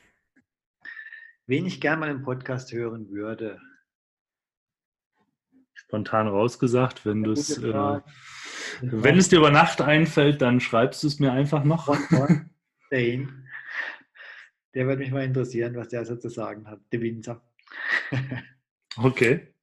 Speaker 4: Wen ich gerne mal im Podcast hören würde?
Speaker 3: Spontan rausgesagt, wenn es dir über Nacht einfällt, dann schreibst du es mir einfach noch.
Speaker 4: Der würde mich mal interessieren, was der so zu sagen hat. Der Winzer.
Speaker 3: Okay.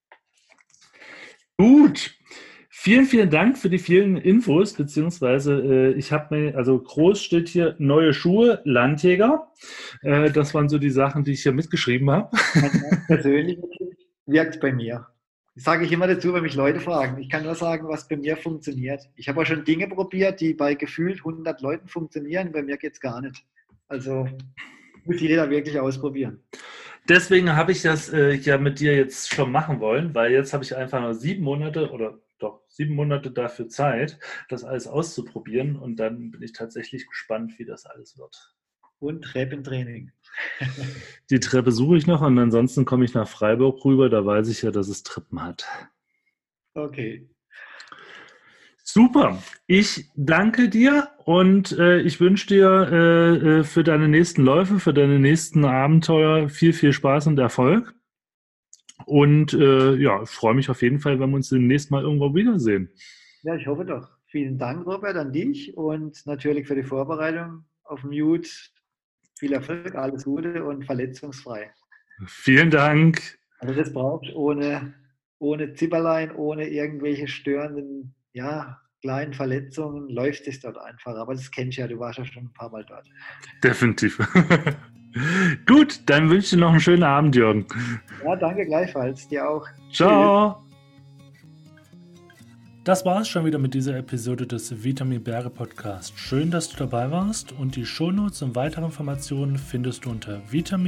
Speaker 3: Gut. Vielen, vielen Dank für die vielen Infos, beziehungsweise ich habe mir, also groß steht hier neue Schuhe, Landjäger. Das waren so die Sachen, die ich hier mitgeschrieben habe.
Speaker 4: Persönlich wirkt bei mir. Das sage ich immer dazu, wenn mich Leute fragen. Ich kann nur sagen, was bei mir funktioniert. Ich habe auch schon Dinge probiert, die bei gefühlt 100 Leuten funktionieren. Bei mir geht es gar nicht. Also muss jeder wirklich ausprobieren.
Speaker 3: Deswegen habe ich das ja mit dir jetzt schon machen wollen, weil jetzt habe ich einfach noch 7 Monate dafür Zeit, das alles auszuprobieren und dann bin ich tatsächlich gespannt, wie das alles wird.
Speaker 4: Und Treppentraining.
Speaker 3: Die Treppe suche ich noch und ansonsten komme ich nach Freiburg rüber, da weiß ich ja, dass es Treppen hat.
Speaker 4: Okay.
Speaker 3: Super, ich danke dir und ich wünsche dir für deine nächsten Läufe, für deine nächsten Abenteuer viel, viel Spaß und Erfolg. Und ich freue mich auf jeden Fall, wenn wir uns demnächst mal irgendwo wiedersehen.
Speaker 4: Ja, ich hoffe doch. Vielen Dank, Robert, an dich und natürlich für die Vorbereitung auf Mute. Viel Erfolg, alles Gute und verletzungsfrei.
Speaker 3: Vielen Dank.
Speaker 4: Also das brauchst ohne Zipperlein, ohne irgendwelche störenden, kleinen Verletzungen läuft es dort einfach. Aber das kennst du ja, du warst ja schon ein paar Mal dort.
Speaker 3: Definitiv. Gut, dann wünsche ich dir noch einen schönen Abend, Jürgen.
Speaker 4: Ja, danke gleichfalls. Dir auch.
Speaker 3: Ciao.
Speaker 5: Das war es schon wieder mit dieser Episode des Vitamin Berge Podcast. Schön, dass du dabei warst und die Shownotes und weitere Informationen findest du unter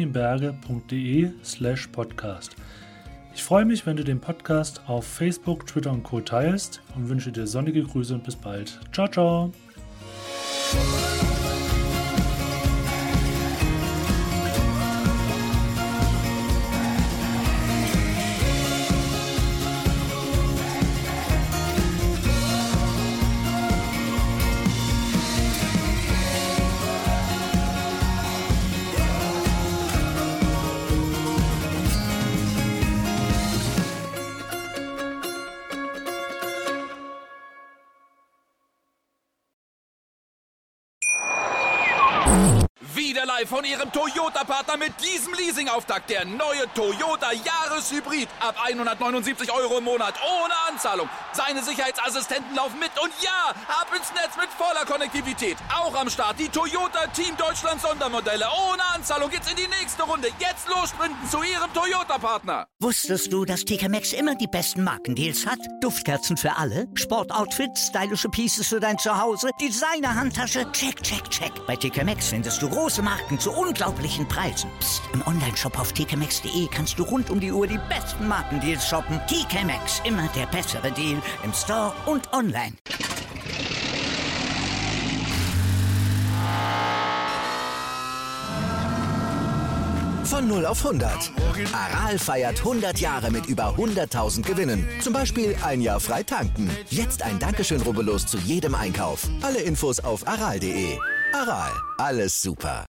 Speaker 5: vitaminberge.de/podcast. Ich freue mich, wenn du den Podcast auf Facebook, Twitter und Co. teilst und wünsche dir sonnige Grüße und bis bald. Ciao, ciao.
Speaker 2: Wieder live von Ihrem Toyota-Partner mit diesem Leasing-Auftakt. Der neue Toyota Jahreshybrid. Ab 179 € im Monat. Ohne Anzahlung. Seine Sicherheitsassistenten laufen mit. Und ja, ab ins Netz mit voller Konnektivität. Auch am Start die Toyota Team Deutschland Sondermodelle. Ohne Anzahlung geht's in die nächste Runde. Jetzt los sprinten zu Ihrem Toyota-Partner.
Speaker 1: Wusstest du, dass TK Maxx immer die besten Markendeals hat? Duftkerzen für alle, Sportoutfits, stylische Pieces für dein Zuhause, Designer-Handtasche, check, check, check. Bei TK Maxx findest du große Marken zu unglaublichen Preisen. Psst. Im Onlineshop auf tkmaxx.de kannst du rund um die Uhr die besten Markendeals shoppen. TK Maxx, immer der bessere Deal im Store und online.
Speaker 6: Von 0 auf 100. Aral feiert 100 Jahre mit über 100.000 Gewinnen. Zum Beispiel ein Jahr frei tanken. Jetzt ein Dankeschön, rubbellos zu jedem Einkauf. Alle Infos auf aral.de. Aral, alles super.